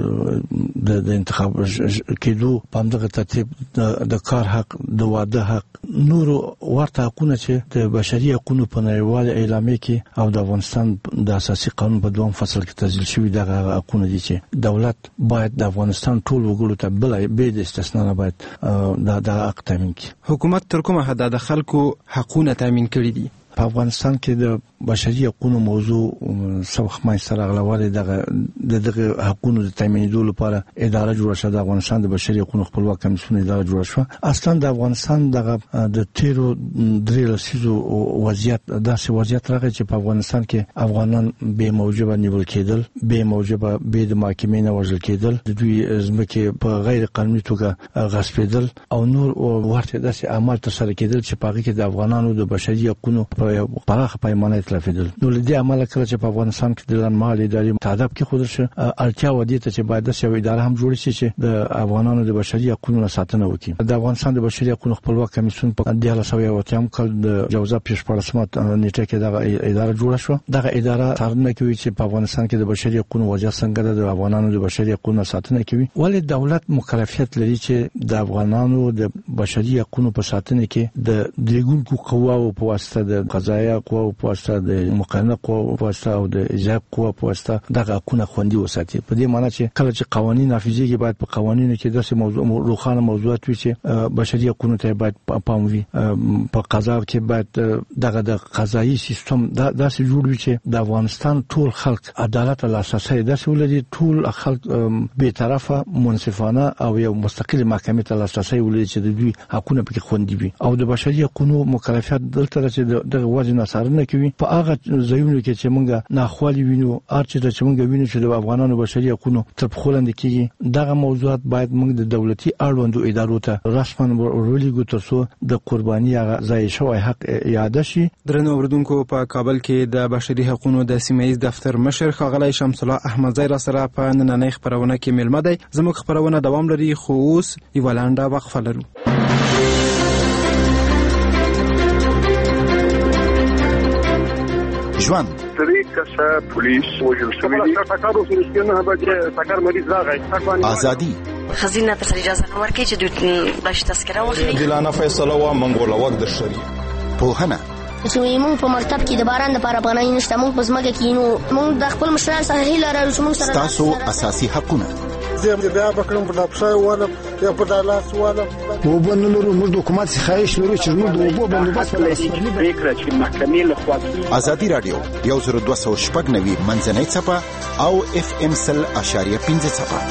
د انتخاب کېدو په همدغه ترتیب د کار حق، د واده حق، نور ورته حقونه چې د بشري حقوقو په نړیواله اعلامیه کې او د افغانستان د اساسي قانون په دوم فصل کې تسجیل شوی دغه حقونه دي چې دولت باید د افغانستان ټول وګړو ته بل به د استثنا نه باید د حق تامین کړي. حکومت تر کومه حد د خلکو حقونه تامین کړي دي؟ په افغانستان کې د بشري حقوقو موضوع سبخ مې سره غلواله دغه دغه حقوقو د تامینولو لپاره اداره جوړه شوه. د افغانستان د بشري حقوقو خپلواک کمیسیون اداره جوړه شوه. اصلا د افغانستان دغه د تیرو درې لسیزو وضعیت داسې وضعیت راغی چې په افغانستان کې افغانان به موجبه نیول کېدل، به موجبه به د محکمې نه وژل کېدل، د دوی ځمکې په غیر قانوني توګه غصبېدل او نور ورته داسې اعمال ترسره کېدل چې په هغه کې د افغانانو د بشري حقوقو په پراخه پیمانه تلفیدل. نو لدې عمله کړ چې په افغانستان کې د لنډمهالې ادارې تعهد کې خود شو اړتیا ودی ته چې باید د یو اداره هم جوړ شي چې د افغانانو د بشري حقوقو ساتنه وکړي. د افغانستان د بشري حقوقو خپلواک کمیسیون په د هغه سوي او تیم کال د جوزا پیشپړسمه نیټه کې دغه اداره جوړه شو. دغه اداره څارنه کوي چې په افغانستان کې د بشري حقوقو وضعیت څنګه ده، د افغانانو د بشري حقوقو ساتنه کوي. ولې دولت مکلفیت لري چې د افغانانو د بشري حقوقو په ساتنه کې د دریګونکو قواو په واسطه د قضایي قواو په واسطه د مقننه قواو په واسطه او د اجرایه قواو په واسطه دغه حقوقونه خوندي وساتي. په دې معنی چې کله چې قوانين نافذيږي باید په قوانینو کې داسې موضوع روخانه موضوعات وي چې بشري حقوقو ته باید پام وي. په قضا کې باید دغه د قضایي سیستم داسې جوړ وي چې د افغانستان ټول خلک عدالت لاسرسي داسې ولري، ټول خلک به طرفه منصفانه او یو مستقله محکمې ته لاسرسي ولري چې د دوی حقوقونه پکې خوندي وي. او د بشري حقوقو مکلفیت دلته چې د دغه وجه نصارنه کوي په هغه ځایونو کې چې موږ ناخوالي وینو ارچ د چې موږ وینو چې د افغانانو بشري حقوقو تر پخولند کېږي دغه موضوعات باید موږ د دولتي اړوندو ادارو ته رسماً ورولېږو ترڅو د قرباني هغه ځای شوی حق یاد شي. درنو اوریدونکو په کابل کې د بشري حقوقو د سیمه‌ایز دفتر مشر ښاغلی شمس الله احمدزی را سره په نننۍ خبرونه کې مېلمه دی. زموږ خبرونه دوام لري خو اوس یوه لنډه وقفه لرو. ژوند درې کسه پولیس وژل شوي دي. ټکر وسو نه بچي ټکر مریض راغی. ازادي خزینه ته اجازه نه ورکړي چې د بش تذکره واخلي. دلانه فیصله وا منګوله وخت د شری پوهنه چې موږ په مرتب کې د باران لپاره پناه نشته موږ په ځمکه کې نو موږ د خپل مشران سره هیله لرو چې موږ سره تاسو اساسي حقونه زه بیا بکرم په دپښای واله یا په دالاس واله وبنلو موږ د حکومت څخه خواهش لرو چې موږ د وبو بندوبست ولې فکر چې محکمې له خوا ازادي رادیو یو زر دوه سوه شپږ نوي منځنۍ څپه او اف ام سل اشاریه پنځه څپه.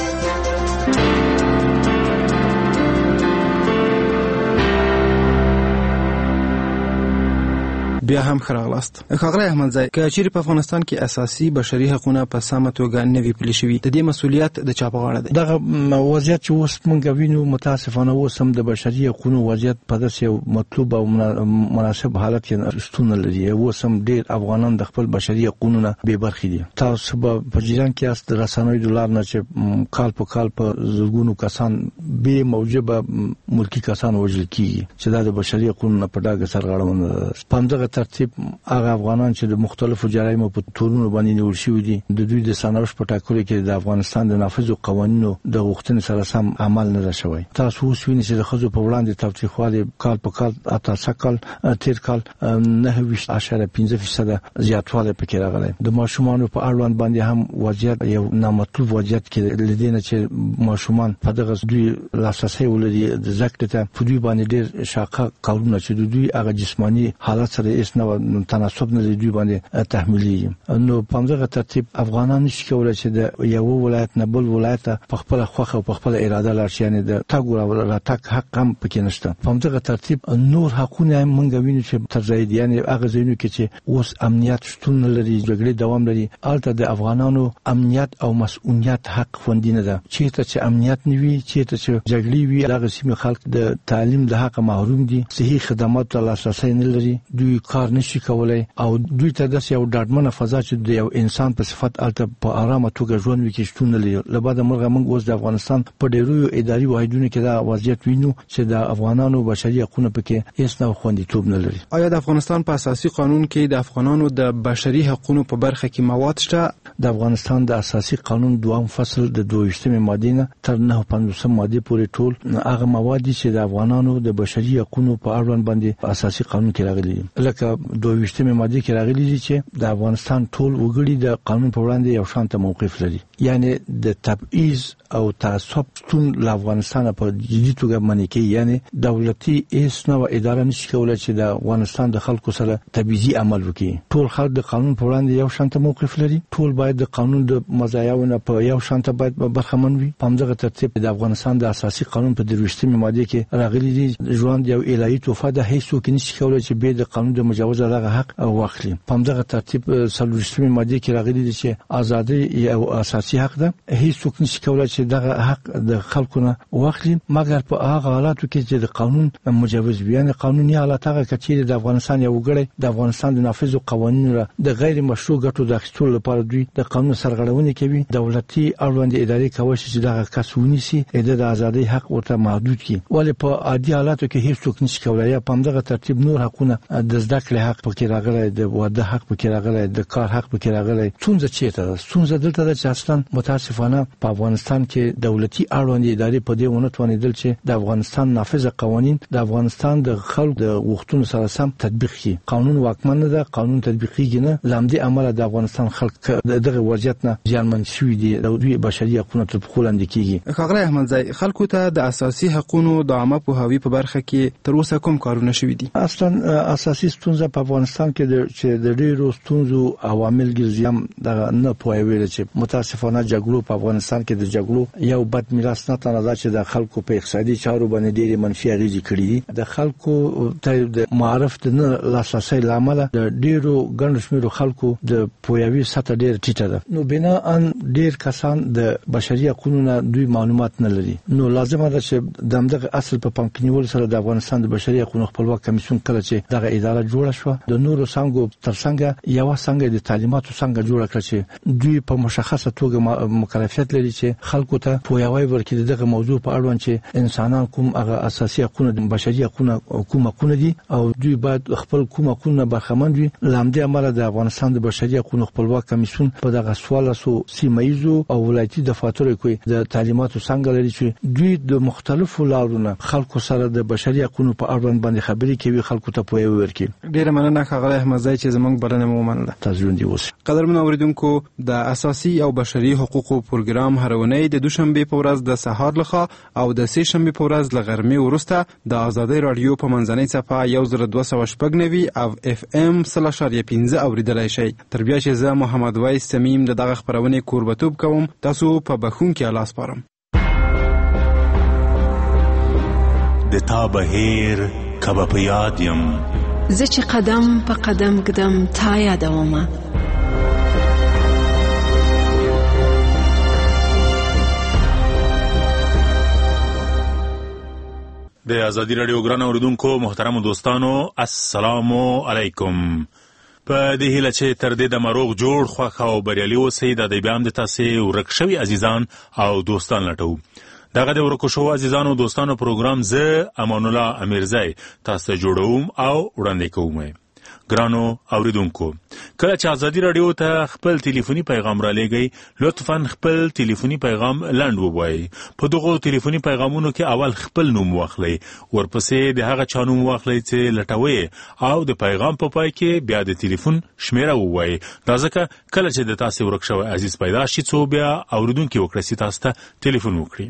بیا هم خراغلاست. ښاغلی احمدزی که چیرې په افغانستان کې اساسي بشري حقوقونه په سمه توګه نه وي پلي شوي د دې مسؤلیت د چا په غاړه دی؟ دغه وضعیت چې اوس موږ وینو متاسفانه اوس هم د بشري حقوقو وضعیت په داسې یو مطلوب او مناسب حالت کې شتون لري. اوس هم ډېر افغانان د خپل بشري حقوقو نه بې برخې دي. تاسو به په جریان کې یاست د رسنیو د لارې نه چې کال په کال په زرګونو کسان بې موجبه ملکي کسان وژل کېږي چې دا د بشري حقوقو نه په ډاګه سرغړونه ده. په همدغه ترتیب هغه افغانان چې د مختلفو جرایمو په تورونو باندې نیول شوي دي د دوی د سرنوشت په ټاکلو کې د افغانستان د نافذو قوانینو د غوښتنې سره سم عمل نه ده شوی. تاسو اوس وینئ چې د ښځو په وړاندې تاوتریخوالي کال په کال اته کال تیر کال نهه ویشت اعشاریه پنځه فیصده زیاتوالی پکې راغلی. د ماشومانو په اړوند باندې هم وضعیت یو نامطلوب وضعیت کې له دې نه چې ماشومان په دغه دوی لاسرسی ولري د زده کړې ته په دوی باندې ډېر شاقه کارونه چې د دوی هغه جسماني حالت سره هیڅ نه تناسب نه دوی باندې تحمیلېږي. نو په همدغه ترتیب افغانان نشي کولی چې د یو ولایت نه بل ولایت ته په خپله خوښه او په خپله اراده لاړ شي. یعنې د تګ راتګ حق هم پکې نشته. په همدغه ترتیب نور حقونه هم موږ وینو چې تر ځای دي. یعنې هغه ځایونو کې چې اوس امنیت شتون نه لري جګړې دوام لري هلته د افغانانو امنیت او مسؤلیت حق خوندي نه ده. چېرته چې امنیت نه وي چېرته چې جګړې وي دغه سیمې خلک د تعلیم د حقه محروم دي صحي خدماتو ته لاسرسی نه لري دوی کار نشي کولای او دوی ته داسې یو ډاډمنه فضا چې د یو انسان په صفت هلته په ارامه توګه ژوند وکړي شتون نه لري. له بعده مرغه موږ اوس د افغانستان په ډېرو اداري واحدونو کې دا وضعیت وینو چې د افغانانو بشري حقونه پکې هېڅ ډول خوندیتوب نه لري. آیا د افغانستان په اساسي قانون کې د افغانانو د بشري حقوقو په برخه کې مواد شته؟ د افغانستان د اساسي قانون دوام فصل د دوه ویشتمې مادې نه تر نهه پنځوسمې مادې پورې ټول هغه مواد چې د افغانانو د بشري حقوقو په اړوند باندې په اساسي قانون کې راغلي دي. لکه دوه ویشتمې مادې کې راغلي دي چې د افغانستان ټول وګړي د قانون په وړاندې یو شان موقف لري. یعنی د تبعیض او تعصب ټول له افغانستان په جدي توګه منع کوي. یعنی دولتي هیڅ نوع اداره نشي کولای چې د افغانستان د خلکو سره تبعیضي عمل وکړي. ټول خلک د قانون په وړاندې یو شان موقف لري. ټول باید د قانون د مزایاونو په یو شان باید برخمن وي. په همدغه ترتیب د افغانستان د اساسي قانون په درویشتمې ماده کې راغلي دي ژوند یو الهي تحفه ده هیڅ څوک نشي کولای چې به د قانون د مجاوزه دغه حق واخلي. په همدغه ترتیب څلورویشتمې ماده کې راغلي دي چې ازادي یو اساسي حق ده هیڅ څوک نشي کولای چې دغه حق د خلکو نه واخلي مګر په هغه حالاتو کې چې د قانون مجوز وي. یعنی قانوني حالات هغه کچې د افغانستان یو وګړی د افغانستان د نافذو قوانینو د غیر مشروع ګټو د اخیستلو لپاره دوی د قانون سرغړونې کوي. دولتي اړوند ادارې کوي چې دغه کس ونیسي د ازادي حق ورته محدود کړي. ولی په عادي حالاتو کې هیڅ څوک نشي کولای. په همدغه ترتیب نور حقونه د زده کړې حق پکې راغلی د واده حق پکې راغلی د کار حق پکې راغلی. ستونزه چیرته ده؟ ستونزه دلته ده چې اصلا متاسفانه په افغانستان کې دولتي اړوند ادارې په دې ونه توانېدل چې د افغانستان نافذ قوانین د افغانستان د خلکو د غوښتنو سره سم تطبیق کړي. قانون واکمن نه ده قانون تطبیقیږي نه. لامدې عمله د افغانستان خلک دغه وضعیت نه زیانمن شوي دي او دوی بشري حقوقونه تر پښو لاندې کېږي. ښاغلی احمدزی خلکو ته د اساسي حقوقو د عامه پوهاوي په برخه کې تر اوسه کوم کارونه شوي دي؟ اصلا اساسي ستونزه په افغانستان کې د چې د ډېرو ستونزو عوامل ګرځي هم دغه نه پوهاوی چې متاسفانه جګړو په افغانستان کې د جګړو کړو. یو بد میراث نه تنه چې د خلکو په اقتصادي چارو باندې ډېری منفي اغیزې کړې دي. د خلکو ته د معرف د نه لاسرسي لامل د ډېرو ګڼ شمېرو خلکو د پوهاوي سطح ډېر ټیټه ده. نو بنا ان ډېر کسان د بشري حقوقو دوی معلومات نه لري. نو لازمه ده چې د همدغه اصل په پام کې نیول سره د افغانستان د بشري حقوقو خپلواک کمیسیون کله چې دغه اداره جوړه شو د نورو څنګه ترڅنګ یو څنګه د تعلیماتو څنګه جوړه کړ چې دوی په مشخصه توګه مکلفیت لري چې خلکو ته پوهاوی ورکړي دغه موضوع په اړه چې انسانان کوم هغه اساسي حقوق د بشري حقوقو کوم حقوق دي او دوی باید خپل کوم حقوق برخمن وي. لامدې امر د افغانستان د بشري حقوقو خپلواک کمیسیون په دغه سوالسو سیمایزو او ولایتي دفاترو کې د تعلیماتو څنګه لري چې دوی د مختلفو لارونو خلکو سره د بشري حقوقو په اړه باندې خبرې کوي، خلکو ته پوهاوی ورکړي. ډیره مننه ښاغلی احمدزی چې زموږ بلنه مو ومنله. تاسو ژوندي اوسئ. قدرمن اوریدونکو، د اساسي او بشري حقوقو پروګرام هر اونۍ د دوشنبه په ورځ د سهار لخوا او د سه شنبه په ورځ ل غرمې وروسته د آزادۍ رادیو په منځنۍ صفحه یو زر دوه سوه شپږ نوي او اف ام صفر اشاریه پنځه اوریدلای شئ. تر بیا چې زه محمد وایس تمیم د دغه خبرونې کوربتوب کوم، تاسو په بخښونکي الله سپارم. د تا بهیر کبه په یاد یم، زه چې قدم په قدم ګدم تا یادومه. د ازادي رادیو ګران اوریدونکو محترم دوستانو، السلام علیکم. په دې هیله چې تر دې د مروغ جوړ خوښ او بریالي اوسئ. د دې بیا هم د تاسې ورک شوي عزیزان او دوستان لټوو. دغه د ورکو شوو عزیزانو دوستانو پروګرام زه امان الله امیرزی تاسو ته جوړوم او وړاندې کوم. ګرانو اوریدونکو، کله چې ازادي رادیو ته خپل ټلیفوني پیغام را لېږئ، لطفا خپل ټلیفوني پیغام لنډ ووایئ. په دغو ټلیفوني پیغامونو کې اول خپل نوم واخلئ، ورپسې د هغه چا نوم واخلئ چې لټوئ، او د پیغام په پای کې بیا د ټلیفون شمیره ووایئ. دا ځکه کله چې د تاسې ورک شوی عزیز پیدا شي، څو بیا اوریدونکي وکړي چې تاسو ته ټلیفون وکړي.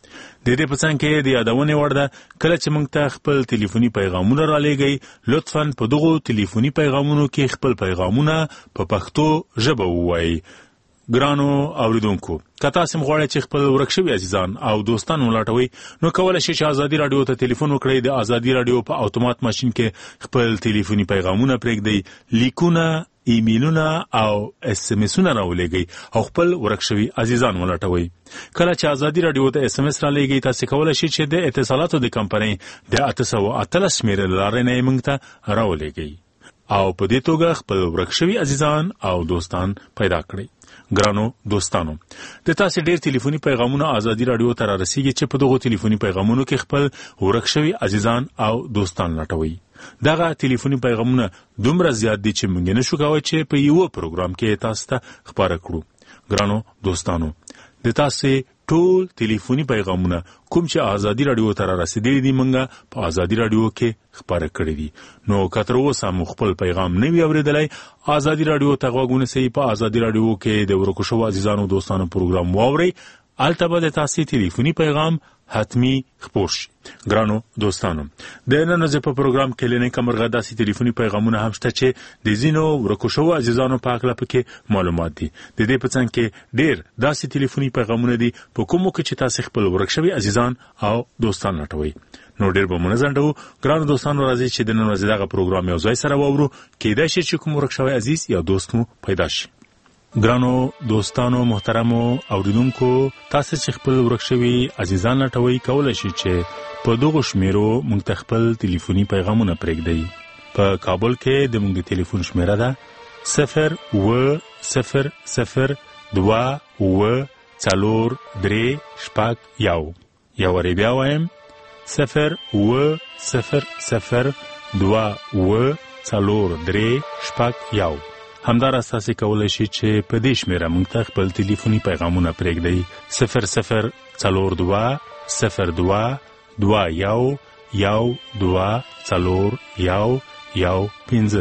د دې په څنګ کې د یادونې وړ ده، کله چې موږ ته خپل ټلیفوني پیغامونه را لېږئ، لطفا په دغو ټلیفوني پیغامونو کې خپل پیغامونه په پښتو ژبه ووایئ. ګرانو اوریدونکو، که تاسو غواړئ چې خپل ورک شوي عزیزان او دوستان ولاټوئ، نو کولی شئ چې ازادي رادیو ته ټلیفون وکړئ. د ازادي رادیو په اتومات ماشین کې خپل ټلیفوني پیغامونه پرېږدئ، لیکونه، ایمیلونه او اس ام اسونه راولېږئ او خپل ورک شوي عزیزان ولاټوئ. کله چې ازادي رادیو ته اس ام اس را لېږئ، تاسو کولی شئ چې د اتصالاتو د کمپنۍ د اته سوه اتلس شمېرې له لارې نه یې موږ ته راولېږئ او په دې توګه خپل ورک شوي عزیزان او دوستان پیدا کړئ. ګرانو دوستانو، د تاسو ډېر ټلیفوني پیغامونه ازادي رادیو ته را رسیږي چې په دغو ټلیفوني پیغامونو کې خپل ورک شوي عزیزان او دوستان لټوئ. دغه ټلیفوني پیغامونه دومره زیات دي چې موږ نشو کولی چې په یو پروګرام کې تاسو ته خبره کړو. ګرانو دوستانو، د تاسو ټول ټلیفوني پیغامونه کوم چې ازادي رادیو ته را رسیدلي دي، موږ په ازادي رادیو کې خبره کړې دي. نو که تر اوسه مو خپل پیغام نه وي اورېدلی، ازادي رادیو ته غوږ ونیسئ. په ازادي رادیو کې د ورکو شوو عزیزانو دوستانو پروګرام واورئ. هلته به د تاسې ټلیفوني پیغام حتمی خپور شي. ګرانو دوستانو، د نن ورځې په پروګرام کې لنې کمرغه داسې ټلیفوني پیغامونه هم شته چې د ځینو ورکو شوو عزیزانو په هکله پکې معلومات دي. د دې په څنګ کې ډېر داسې ټلیفوني پیغامونه دي په کومو کې چې تاسې خپل ورک شوي عزیزان او دوستان لټوئ. نو ډېر به مو نه ځنډوو. ګرانو دوستانو، راځئ چې د نن ورځې دغه پروګرام یو ځای سره واورو. کیدای شي چې کوم ورک شوی عزیز یا دوست مو پیدا شي. ګرانو دوستانو محترمو اوریدونکو، تاسو چې خپل ورک شوي عزیزان لټوئ، کولی شئ چې په دغو شمیرو موږ ته خپل ټلیفوني پیغامونه پرېږدئ. په کابل کې د موږ د ټلیفون شمیره ده صفر اوه صفر صفر دوه اوه څلور درې شپږ یو. یو وارې بیا وایم، صفر اوه صفر صفر دوه اوه څلور درې شپږ یو. همداراز تاسو کولی شئ چې په دې شمیره موږ ته خپل ټلیفوني پیغامونه پرېږدئ. صفر صفر څلور دوه صفر دوه دوه یو یو دوه څلور یو یو پنځه.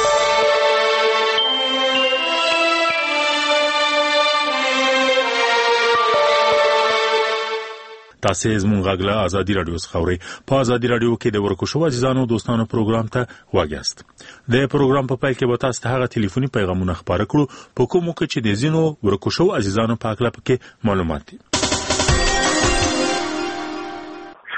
تاسې زموږ غږ له ازادي رادیو څخه اورئ. په ازادي رادیو کې د ورکو شوو عزیزانو دوستانو پروګرام ته غوږ یاست. د پروګرام په پیل کې به تاسو ته هغه ټلیفوني پیغامونه خپاره کړو په کومو کې چې د ځینو ورکو شوو عزیزانو په هکله پکې معلومات دي.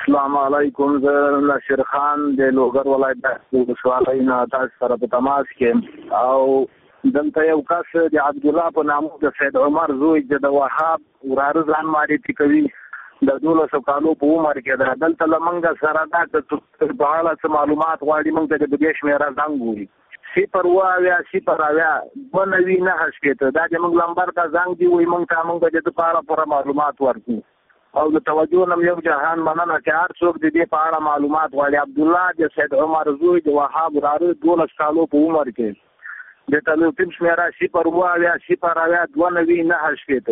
السلام علیکم. زه نصیر خان د لوګر ولایت د ولسوالۍ نه تاسو سره په تماس کې او دلته یو کس د عبد الله په نامه د سید عمر زوی د وهاب وراره ځان معرفي کوي د دولسو کالو په عمر کې ده. دلته لمنګ سره دا په اړه څه معلومات غواړي موږ ته د دې شمیره زنګ وي صفر واویا صفر اویا دوه نوي نهه شپېته دا د موږ لمبر ته زنګ دی وایي موږ ته موږ به د دې په اړه پوره معلومات ورکړو او د توجه نم یو جهان مننه چې هر څوک د دې په اړه معلومات غواړي. عبد الله د سید عمر زوی د وهاب وراره دولس کالو په عمر کې د تلفون شمیره صفر واویا صفر اویا دوه نوي نهه شپېته.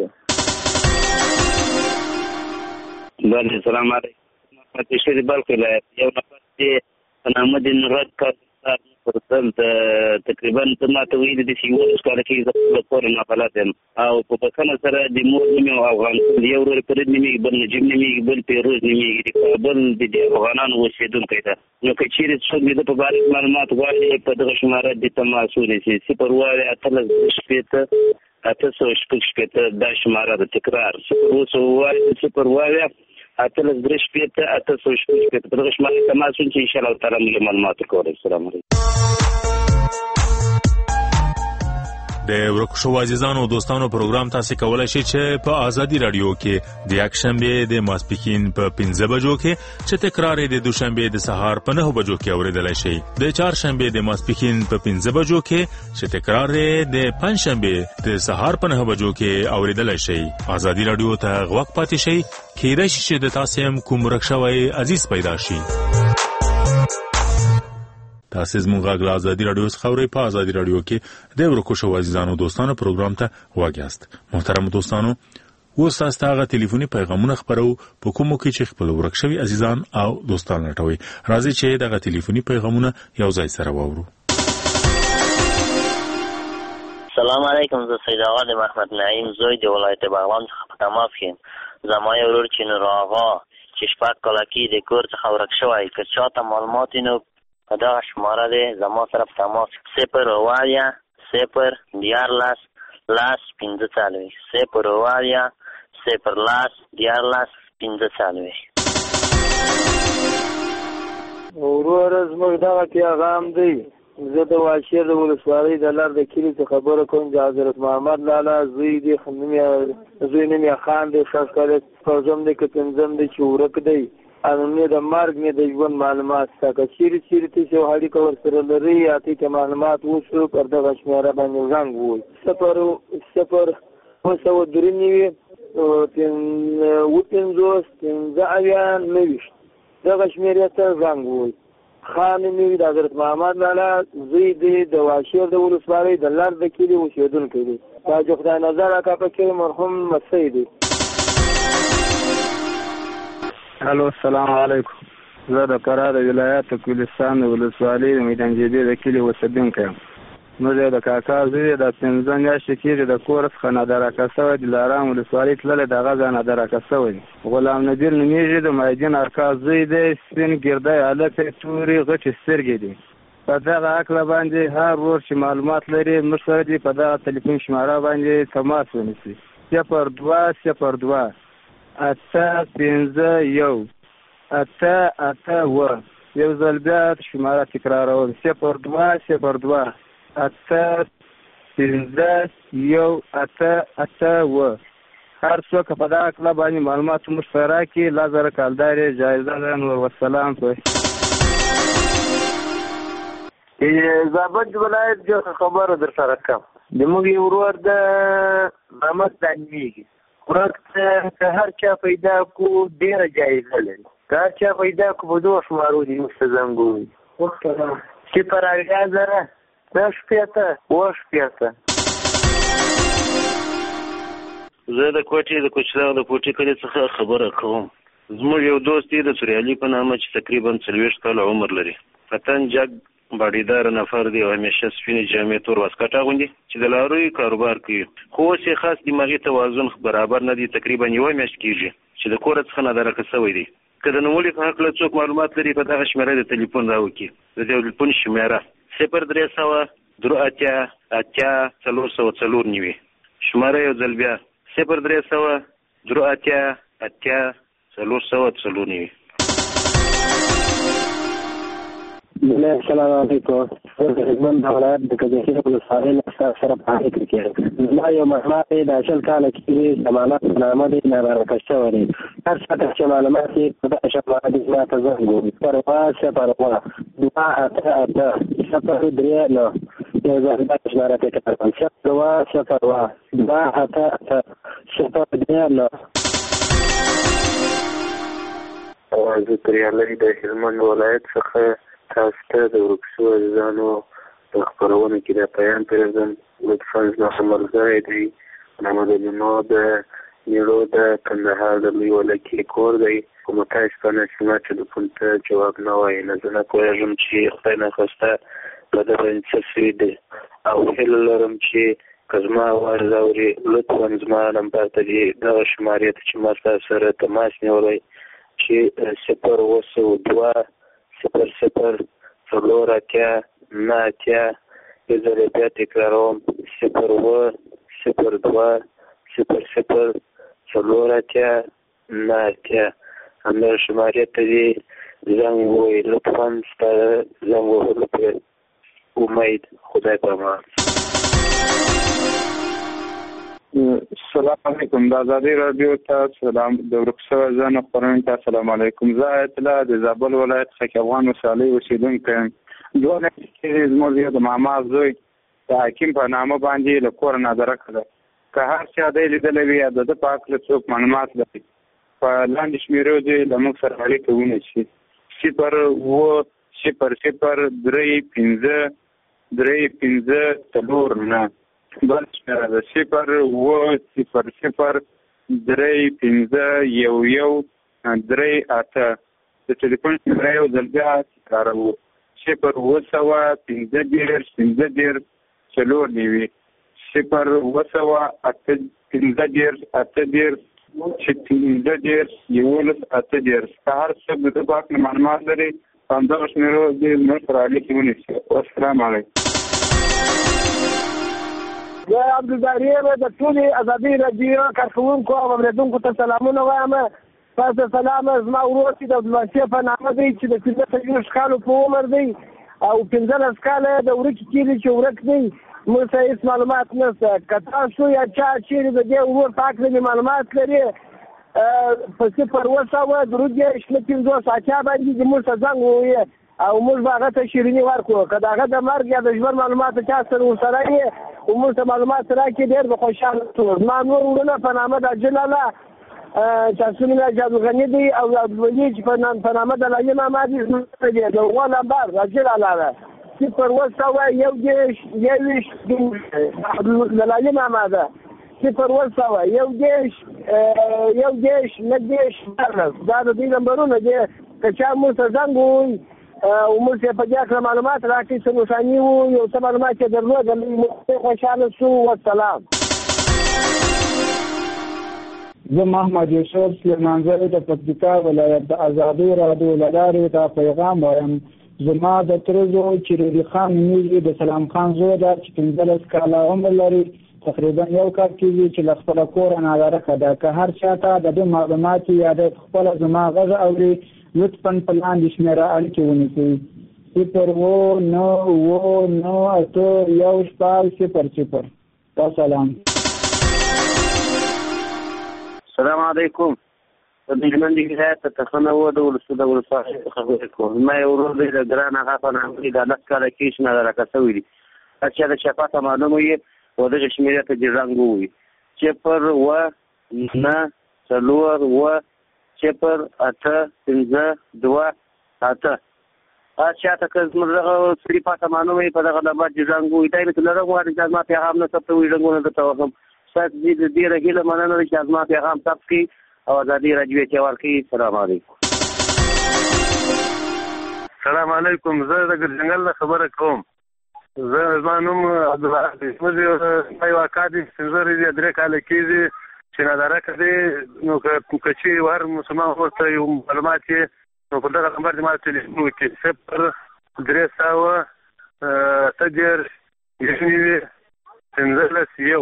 بله سلام علیکم. محمد شری بلخ ولایت یو نفر چې نامه د نورت کار پرتل تقریبا ته ماته ویل د سیمونو کال کې د کور نه فلات او په پښنه سره د مور نیمه افغان یو ور پر نیمه بل نجم نیمه بل پیروز نیمه بل د افغانانو وسیدونکو ته نو کچېر څو د په باره معلومات غواړي په دغه شماره د تماسو دي صفر واویا اتلس شپېته اته شپږ شپېته دا شماره د تکرار صفر واویا صفر واویا اتلس درې شپېته اته شپږ شپېته په دغه شماره تماسو چې ان شاء الله تعالی موږ معلومات کوو. السلام علیکم. د ورکو شو عزیزانو او دوستانو پروګرام تاسو کولای شئ چې په ازادي رادیو کې د یکشنبه د ماسپښین په پنځه بجو کې چې تکرار د دوشنبه د سهار په نه بجو کې اوریدلای شئ. د چهارشنبه د ماسپښین په پنځه بجو کې چې تکرار د پنځشنبه د سهار په نه بجو کې اوریدلای شئ. ازادي رادیو ته غوږ پاتې شئ کېدای شي چې د تاسو هم کوم ورکشوي عزیز پیدا شي. تاسو زموږ غږ ازادي رادیو څخه اورئ. په ازادي رادیو کې د ورکو شو عزیزانو دوستانو پروګرام ته واګیاست. محترم دوستانو اوس تاسو ته ټلیفوني پیغامونه خبرو په کومو کې چې خپل ورک شوي عزیزان او دوستان راټوي. راځي چې دغه ټلیفوني پیغامونه یو ځای سره واورو. سلام علیکم. زه سید آقا د محمد نعیم زوی د ولایت بغلان څخه په تماس یم. زما یو ورور چې نور آقا چې شپږ کاله کې د کور څخه ورک شوی که چاته معلومات نو په دغه شماره دی زما سره په تماس صفر اویا صفر دیارلس لس پنځه څلوېښت صفر اویا صفر لس دیارلس پنځه څلوېښت. وروره زموږ دغه پیغام دی. زه د واشیر د ولسوالۍ د لر د کلي څخه خبره کوم د حضرت محمد لالا زوی دی زوی نوم یې خان دی شپږ کاله پوځم دی که پنځم دی چې ورک دی او نه د مرګ نه د ژوند معلومات شته که چیرې چیرې تاسو اړیکه ورسره لرئ یا تاسو معلومات وشو پر دغه شمېره باندې زنګ ووهئ صفر صفر اوه سوه درې نوي اوه پنځوس پنځه اویا نوي دغه شمېرې ته زنګ ووهئ. خان نوي د حضرت محمد لالا زوی دی د واشیر د ولسوالۍ د لر د کلي اوسېدونکی دی. تاج خدای نظر اکا پکې مرحوم مسی دی. الو السلام علیکم. زه د فراه د ولایت کوهستان د ولسوالۍ د میدان جبې د کلي اوسېدونکی یم. موږ د کاکا زوی د پنځه میاشتې کېږي د کور څخه نادرکه شوی د لارام ولسوالۍ تللی د هغه ځای نادرکه شوی دی. غلام نبیل نومیږي د مایدین ارکا زوی دی. سپین ګردی هلک تورې غټې سترګې دي. په دغه هکله باندې هر ورور چې معلومات لري موږ سره دي په دغه تلیفون شماره باندې تماس ونیسي. صفر دوه صفر دوه اته پنځه یو اته اته اوه. یو ځل بیا شماره تکرارول صفر دوه صفر دوه اته پنځه یو اته اته اوه. هر څوک په دغه هکله باندې معلومات موږ سره راکړي. لا زره کالدار یې جایزه ده. نور والسلام. زابل ولایت څخه خبره در سره کوم. د موږ یو ورور د محمد دانمیږي ورک که هر چا پیدا کو ډېره جایزه لري. که هر چا پیدا کو په دوه شمارو دي موږ ته زنګ ووهي. صفر اویا زره دوه شپېته اوه شپېته. زه د کوټې د کوچراغ د کوټې کلي څخه خبره کوم. زموږ یو دوست دی د سوریالي په نامه چې تقریبا څلوېښت کاله عمر لري. فتن جګ باډیدار نفر دی او همیشه سپینې جامې تور واسکټ اغوندي چې د لارویو کاروبار کوي. خو اوس یې خاص دماغي توازن برابر نه دی. تقریبا یوه میاشت کېږي چې د کوره څخه نادرکه شوی دی. که د نوموړي په هکله څوک معلومات لري په دغه شمېره د تلیفون راوکړي. د تلیفون شمېره صفر درې سوه درې اتیا اتیا څلور سوه څلور نوي. شماره یو ځل بیا صفر درې سوه درې اتیا اتیا څلور سوه څلور نوي. السلام علیکم. زه د هلمند ولایت د کجکي ولسوالۍ نه سره په اړیکه کې یم. زما یو معلومات دی د شل کاله کې ضمانت په نامه دی نارارکه شوی دی. هر چاته چې معلومات یې په دغه شماره دي زما ته زنګ ووهي. پروا صفر اوه دوه اته اته صفر درې نه یو ځل دا شماره ته کتل صفر اوه صفر اوه دوه اته اته صفر درې نه. زه تریالی د هلمند ولایت څخه تاسو ته د ورک شوو عزیزانو په خپرونه کې د پیام پرېږدم. لطفا زما ملګری دی محمد علي د میړو د کندهار د لوی ولکې کور دی. خو متاسفانه چې ما ټلیفون ته جواب نه وایي. نه زه نه پوهېږم چې خدای ناخواسته په دغه باندې څه سوي دي او هیله لرم چې که زما اواز اوري لطفا زما نمبر ته دې دغه شمارې ته چې ما ستاسو سره تماس نیولی چې صفر اوه سوه دوه صفر صفر څلور اتیا نه اتیا یو ځل یې بیا تکراروم صفر اوه صفر دوه صفر صفر څلور اتیا نه اتیا همدغه شمارې ته دې زنګ ووایي. لطفا ستا زنګ وهلو په امید. خدای په امان. السلام علیکم. د ازادي راډیو ته سلام. د ورک شوو عزیزانو خپرونې ته السلام علیکم. زه آیت الله د زابل ولایت څخه افغان ولسوالۍ اوسېدونکی یم. دوه میاشتې کېږي زموږ یو د ماما زوی د حکیم په نامه باندې له کوره نادره کړه. که هر چا دی لیدلی وي یا د ده په هکله څوک معلومات لري په لاندې شمېرو دې له موږ سره اړیکه ونیسي. صفر اوه صفر صفر درې پنځه درې پنځه څلور نه بل شمېره ده صفر اوه صفر صفر درې پنځه یو یو درې اته. د ټلیفون شمېره یو ځل بیا تکراروو صفر اوه سوه پنځه دېرش پنځه دېرش څلور نوي صفر اوه سوه اته پنځه دېرش اته دېرش پنځه دېرش یولس اته دېرش. که هر څوک د ده په هکله معلومات لري په همدغه شمېرو دې زموږ سره اړیکې ونیسي. والسلام علیکم. زه عبدالباري یم د ټولې ازادي راډیو کارکوونکو او اورېدونکو ته سلامونه وایم. تاسو سلام. زما ورور چې د عبدالباسي په نامه دی چې د پنځه څلوېښت کالو په عمر دی او پنځلس کاله د ورکې کېږي چې ورک دی. موږ ته هېڅ معلومات نشته. که تاسو یا چا چېرې د دې ورور په هکله مې معلومات لري په صفر اوه سوه درود دېرش نه پنځوس اتیا باندې دې موږ ته زنګ ووایي او موږ به هغه ته شیریني ورکړو. که د هغه د مرګ یا د ژوند معلومات چا سره ورسره یې او موږ ته معلومات راکړي ډېر به خوشحاله شو. زما نور وروڼه په نامه د جلاله چې اصلي مې جادوغني دی او عبدالولي چې په نامه د لالي ماما دي زما دی د هغو نمبر د جلاله ده صفر اوه سوه یو دېرش یوویشت د لالي ماما ده صفر اوه سوه یو دېرش یو دېرش نه دېرش دیارلس. دا د دوی نمبرونه دي. که چا موږ ته زنګ ووایي او موږ ته په دې هکله معلومات راکړي څه نښاني وو یو څه معلومات یې درلودل موږ خوشحاله شو. والسلام. زه محمد یوسف سلیمانزی د پکتیکا ولایت د ازادي راډیو له لارې ته پیغام وایم. زما د تره زوی چې رضي خان نومیږي د سلام خان زوی ده چې پنځلس کاله عمر لري. تقریبا یو کال کېږي چې له خپله کوره نادره کړه. که هر چا ته د دې معلومات یا د خپله زما غږ اوري لطفا په لاندې شمېره اړیکې ونیسئ. صفر اوه نهه اوه نهه اته یو شپږ صفر صفر. والسلام. السلام علیکم. د هلمند ولایت د تخنه و د ولسوالۍ څخه خبرې کوم. زما یو ورور دی د ګران هغه په نامه کې د لس کاله کې چې نادره شوی دی. هر چا د چا پته معلوم وي او دغه شمېرې ته دې زنګ ووایي صفر اوه نهه څلور اوه صفر اته پنځه دوه اته. هر چا ته که زموږ دغه سړي پته معلوم وي په دغه نمبر دې زنګ ووایي. دا یې مې لرم غواړم چې زما پیغام نه ثبتوي زنګونه درته وهم. ستاسو دې ډېره هیله مننه ده چې زما پیغام ثبت کړي او ازادي راډیو ته ورکړي. سلام علیکم. سلام علیکم. زه د ګرځنګل نه خبره کوم. زه زما نوم عبدالله دی. زموږ یو اکا دی پنځه ورځې درې کاله کېږي چې نادره کړې. نو که چېرې هر مسلمان ورته یو معلومات یې نو په دغه نمبر دې ما تلیفون وکړي صفر درې سوه اته دېرش یو نوي پنځلس یو.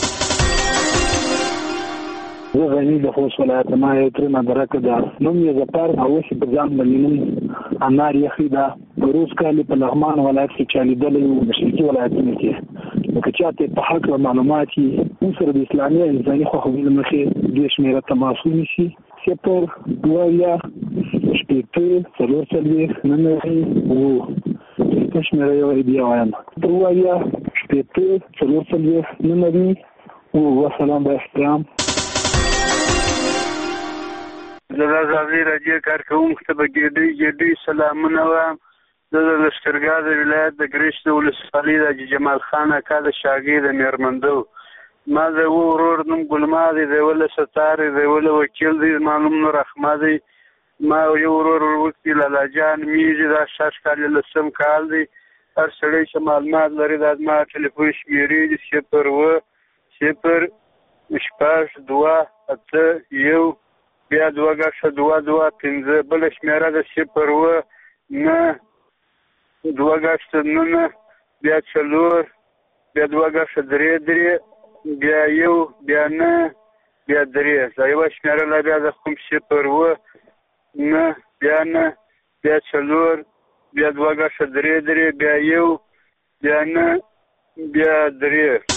زه غني د خوست ولایت ما یو تره نادره کړه. نوم یې ظفر او اوس په ځان باندې نوم انار یخي ده. روز کال په لغمان ولایت کې چالیدل او مشرقي ولایتونو کې نو که چاته په حق معلومات یې سره د اسلامي انساني حقوقو مخې د شمیره تماسو نشي صفر دوه شپږ څلور څلوېښت نهه او شمیره یو بیا وایم دوه شپږ څلور څلوېښت نهه او والسلام با احترام. زه د ازادۍ راډیو کارکوونکو ته به ګېډۍ ګېډۍ سلامونه وایم. زه د لښکرګاه د ولایت د ګرشت د ولسوالۍ د حاجي جمال خان اکا د شاګۍ د مېرمندو. ما د یوه ورور نوم ګلما دی، د یوه له ستار دی، د یوه له وکیل دی، زما نوم نور احمد دی. ما یو ورور ورکتي لالا جان میږي، دا شاش کال لسم کال دی. هر سړی چې معلومات لري دا زما ټلیفون شمېرې دي صفر اووه صفر شپږ دوه اته یو بیا دوه ګښه دوه دوه پنځه. بله شمېره ده صفر اووه نه دوه ګښه نهه بیا څلور بیا دوه ګښه درې درې بیا یو بیا نه بیا درې. دا یوه شمېره لا بیا د کوم صفر اووه نه بیا نه بیا څلور بیا دوه ګښه درې درې بیا یو بیا نه بیا درې.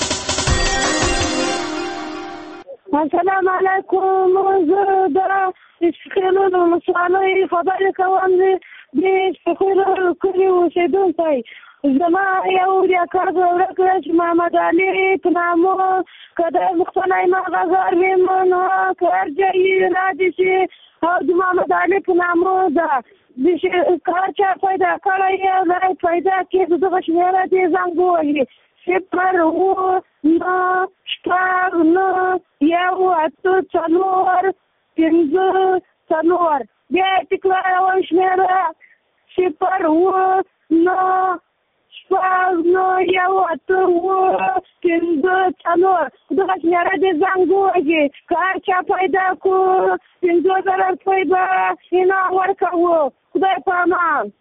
السلام علیکم. زه د شخیلو د ولسوالۍ خبرې کوم. د شخیلو کلي اوسېدونکی زما یو ریاکار به ورک کړه چې محمد علي په نامو که د مقتنی مغزار ویم نو که هر ځای را دي شي او د محمد علي په نامو ده که هر چا پیدا کړی یې پیدا کړي د دغه شمېره دې زنګ ووهي صفر اووه نهه شپږ نهه یو اته څلور پنځه څلور. بیا یې تکراروم شمېره صفر اووه نهه شپږ نهه یو اته اووه پنځه څلور. دغه شمېره دې زنګ ووهي که هر چا پیدا کړو پنځه زره روپۍ به انعام ورکوو. خدای په امان.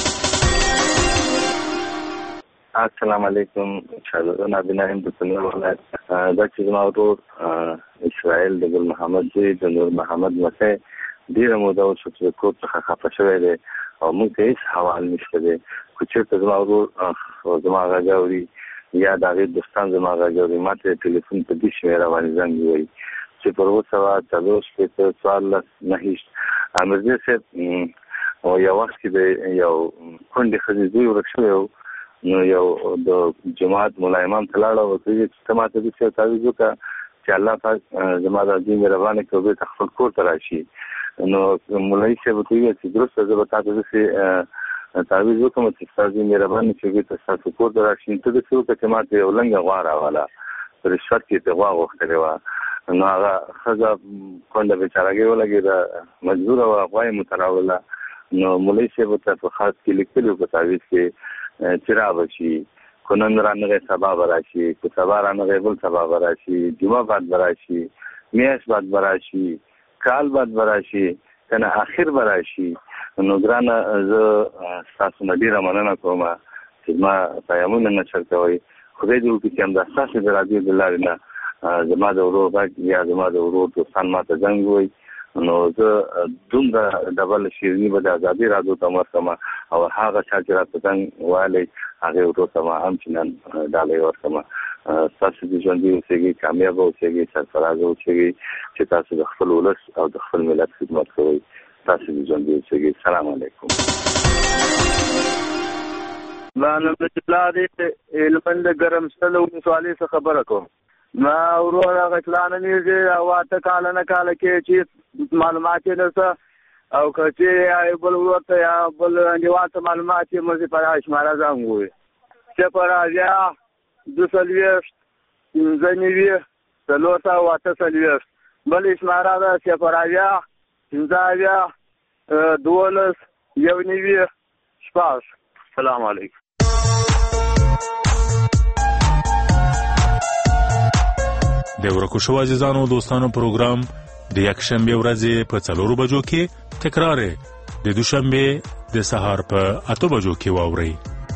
السلام علیکم. شاهزاده نابینا یم د کونړ ولایت. دا چې زما ورور اسرائیل د ګل محمد زوی د نور محمد مسی ډېره موده وشوه چې د کور څخه خفه شوی دی او موږ ته هېڅ حوال نشته دی. خو چېرته زما ورور زما غږ اوري یا د هغې دوستان زما غږ اوري ما ته ټلیفون په دې شمېره باندې زنګ ووایي صفر اووه سوه څلور شپېته څوارلس نهه ویشت. امیرزی صاحب یو وخت کې د یو کونډې ښځې زوی ورک شوی و نو یو د جماعت ملا امام ته لاړه ورته چې ته ماته داسې یو تعویض وکړه چې الله پاک زما د دې مهرباني کوي بېرته خپل کور ته راشي. نو مولوي صاحب ورته وویل چې درسته زه به تا ته داسې تعویض وکړم چې ستا دې مهرباني چې بېرته ستاسو کور ته راشي. ته داسې وکړه چې ما ته یو لنګه غوا راوله په رشوت کې ترې غوا غوښتلې وه. نو هغه ښځه کونډه بېچارګۍ ولګېده مجبوره وه غوا یې مو ته راوړله. نو مولوي صاحب ورته په خاص کې لیکلي وو په تعویض کې چې را به شي که نن رانغی سبا به راشي که سبا رانغی بل سبا به راشي جمعه بعد به راشي میاشت بعد به راشي کال بعد به راشي که نه اخر به راشي. نو ګرانه زه ستاسو نه ډېره مننه کوم چې زما پیغامونه نشر کوئ. خدای دې وکړي چې همدا ستاسو د راډیو د لارې نه زما د ورور غږ یا زما د ورور دوستان ما ته زنګ ووایي نو زه دومره ډبل شیریني به د ازادۍ راډیو ته ورکړم او هغه چا چې راته زنګ ویلی هغې ورور ته به هم چندان ډالۍ ورکړم. ستاسو د ژوندي اوسېږئ، کامیابه اوسېږئ، سرفرازه اوسېږئ چې تاسو د خپل ولس او د خپل ملت خدمت کوئ. تاسو د ژوندي اوسېږئ. سلام علیکم. نعمت الله دې هلمند د ګرمسل ولسوالۍ څخه خبره کوم. ما ورور هغه اطلاع نه لري او اته کاله نه کاله کې چې معلومات یې نشته او که چې بل ورور ته یا بل انډیوال ته معلومات یې موږ په هغه شماره زنګ ووایي صفر اویا دوه څلوېښت پنځه نوي څلور سوه اته څلوېښت. بل شماره ده صفر اویا پنځه اویا دولس یو نوي شپږ. السلام علیکم. د ورکو شو عزیزانو دوستانو پروګرام د یکشنبه ورځې په څلورو بجو کې تکرار د دوشنبه د سهار په اته بجو کې واورئ.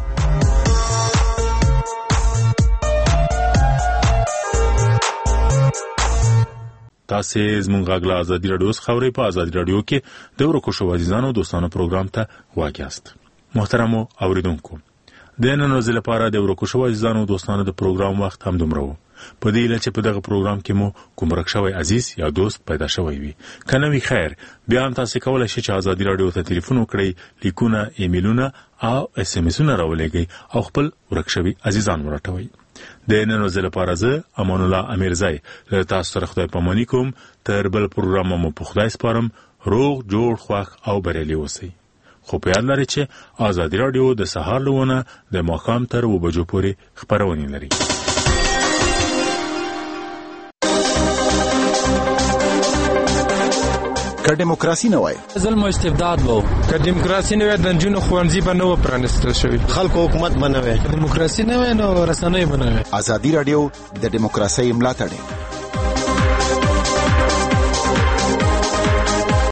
تاسو زموږ غږ ازادي رادیو څخه خبرې په ازادي رادیو کې د ورکو شو عزیزانو دوستانو پروګرام ته واګیاست. محترمو اوریدونکو د نن ورځې لپاره د ورکو شوی عزیزانو دوستانو د پروګرام وخت هم دومره و. په دې لچ په دغه پروګرام کې مو کوم ورک شوی عزیز یا دوست پیدا شوی وي کنه وی خیر بیا هم تاسو کولای شئ چې ازادي رادیو ته ټلیفون وکړئ، لیکونه، ایمیلونه او اس ام اسونه راولېږئ او خپل ورک شوی عزیزان ورټوي. د نن ورځې لپاره زه امان الله امیرزای له تاسو سره خدای پاماني کوم. تر بل پروګرام مو په خدای سپارم. روغ جوړ خوښ او بریالي اوسئ. خو په یاد لرئ چې ازادي رادیو د سهار لونه د ماښام تر اوه بجو پورې خپرونې لري. که دیموکراسي نه وای ظلم او استبداد وو، که دیموکراسي نه وای د نجونو ښوونځي به نه و پرانیستل شوي، خلکو حکومت به نه وای، که دیموکراسي نه وای نو رسنۍ به نه وای. ازادي رادیو د دیموکراسۍ ملاتړ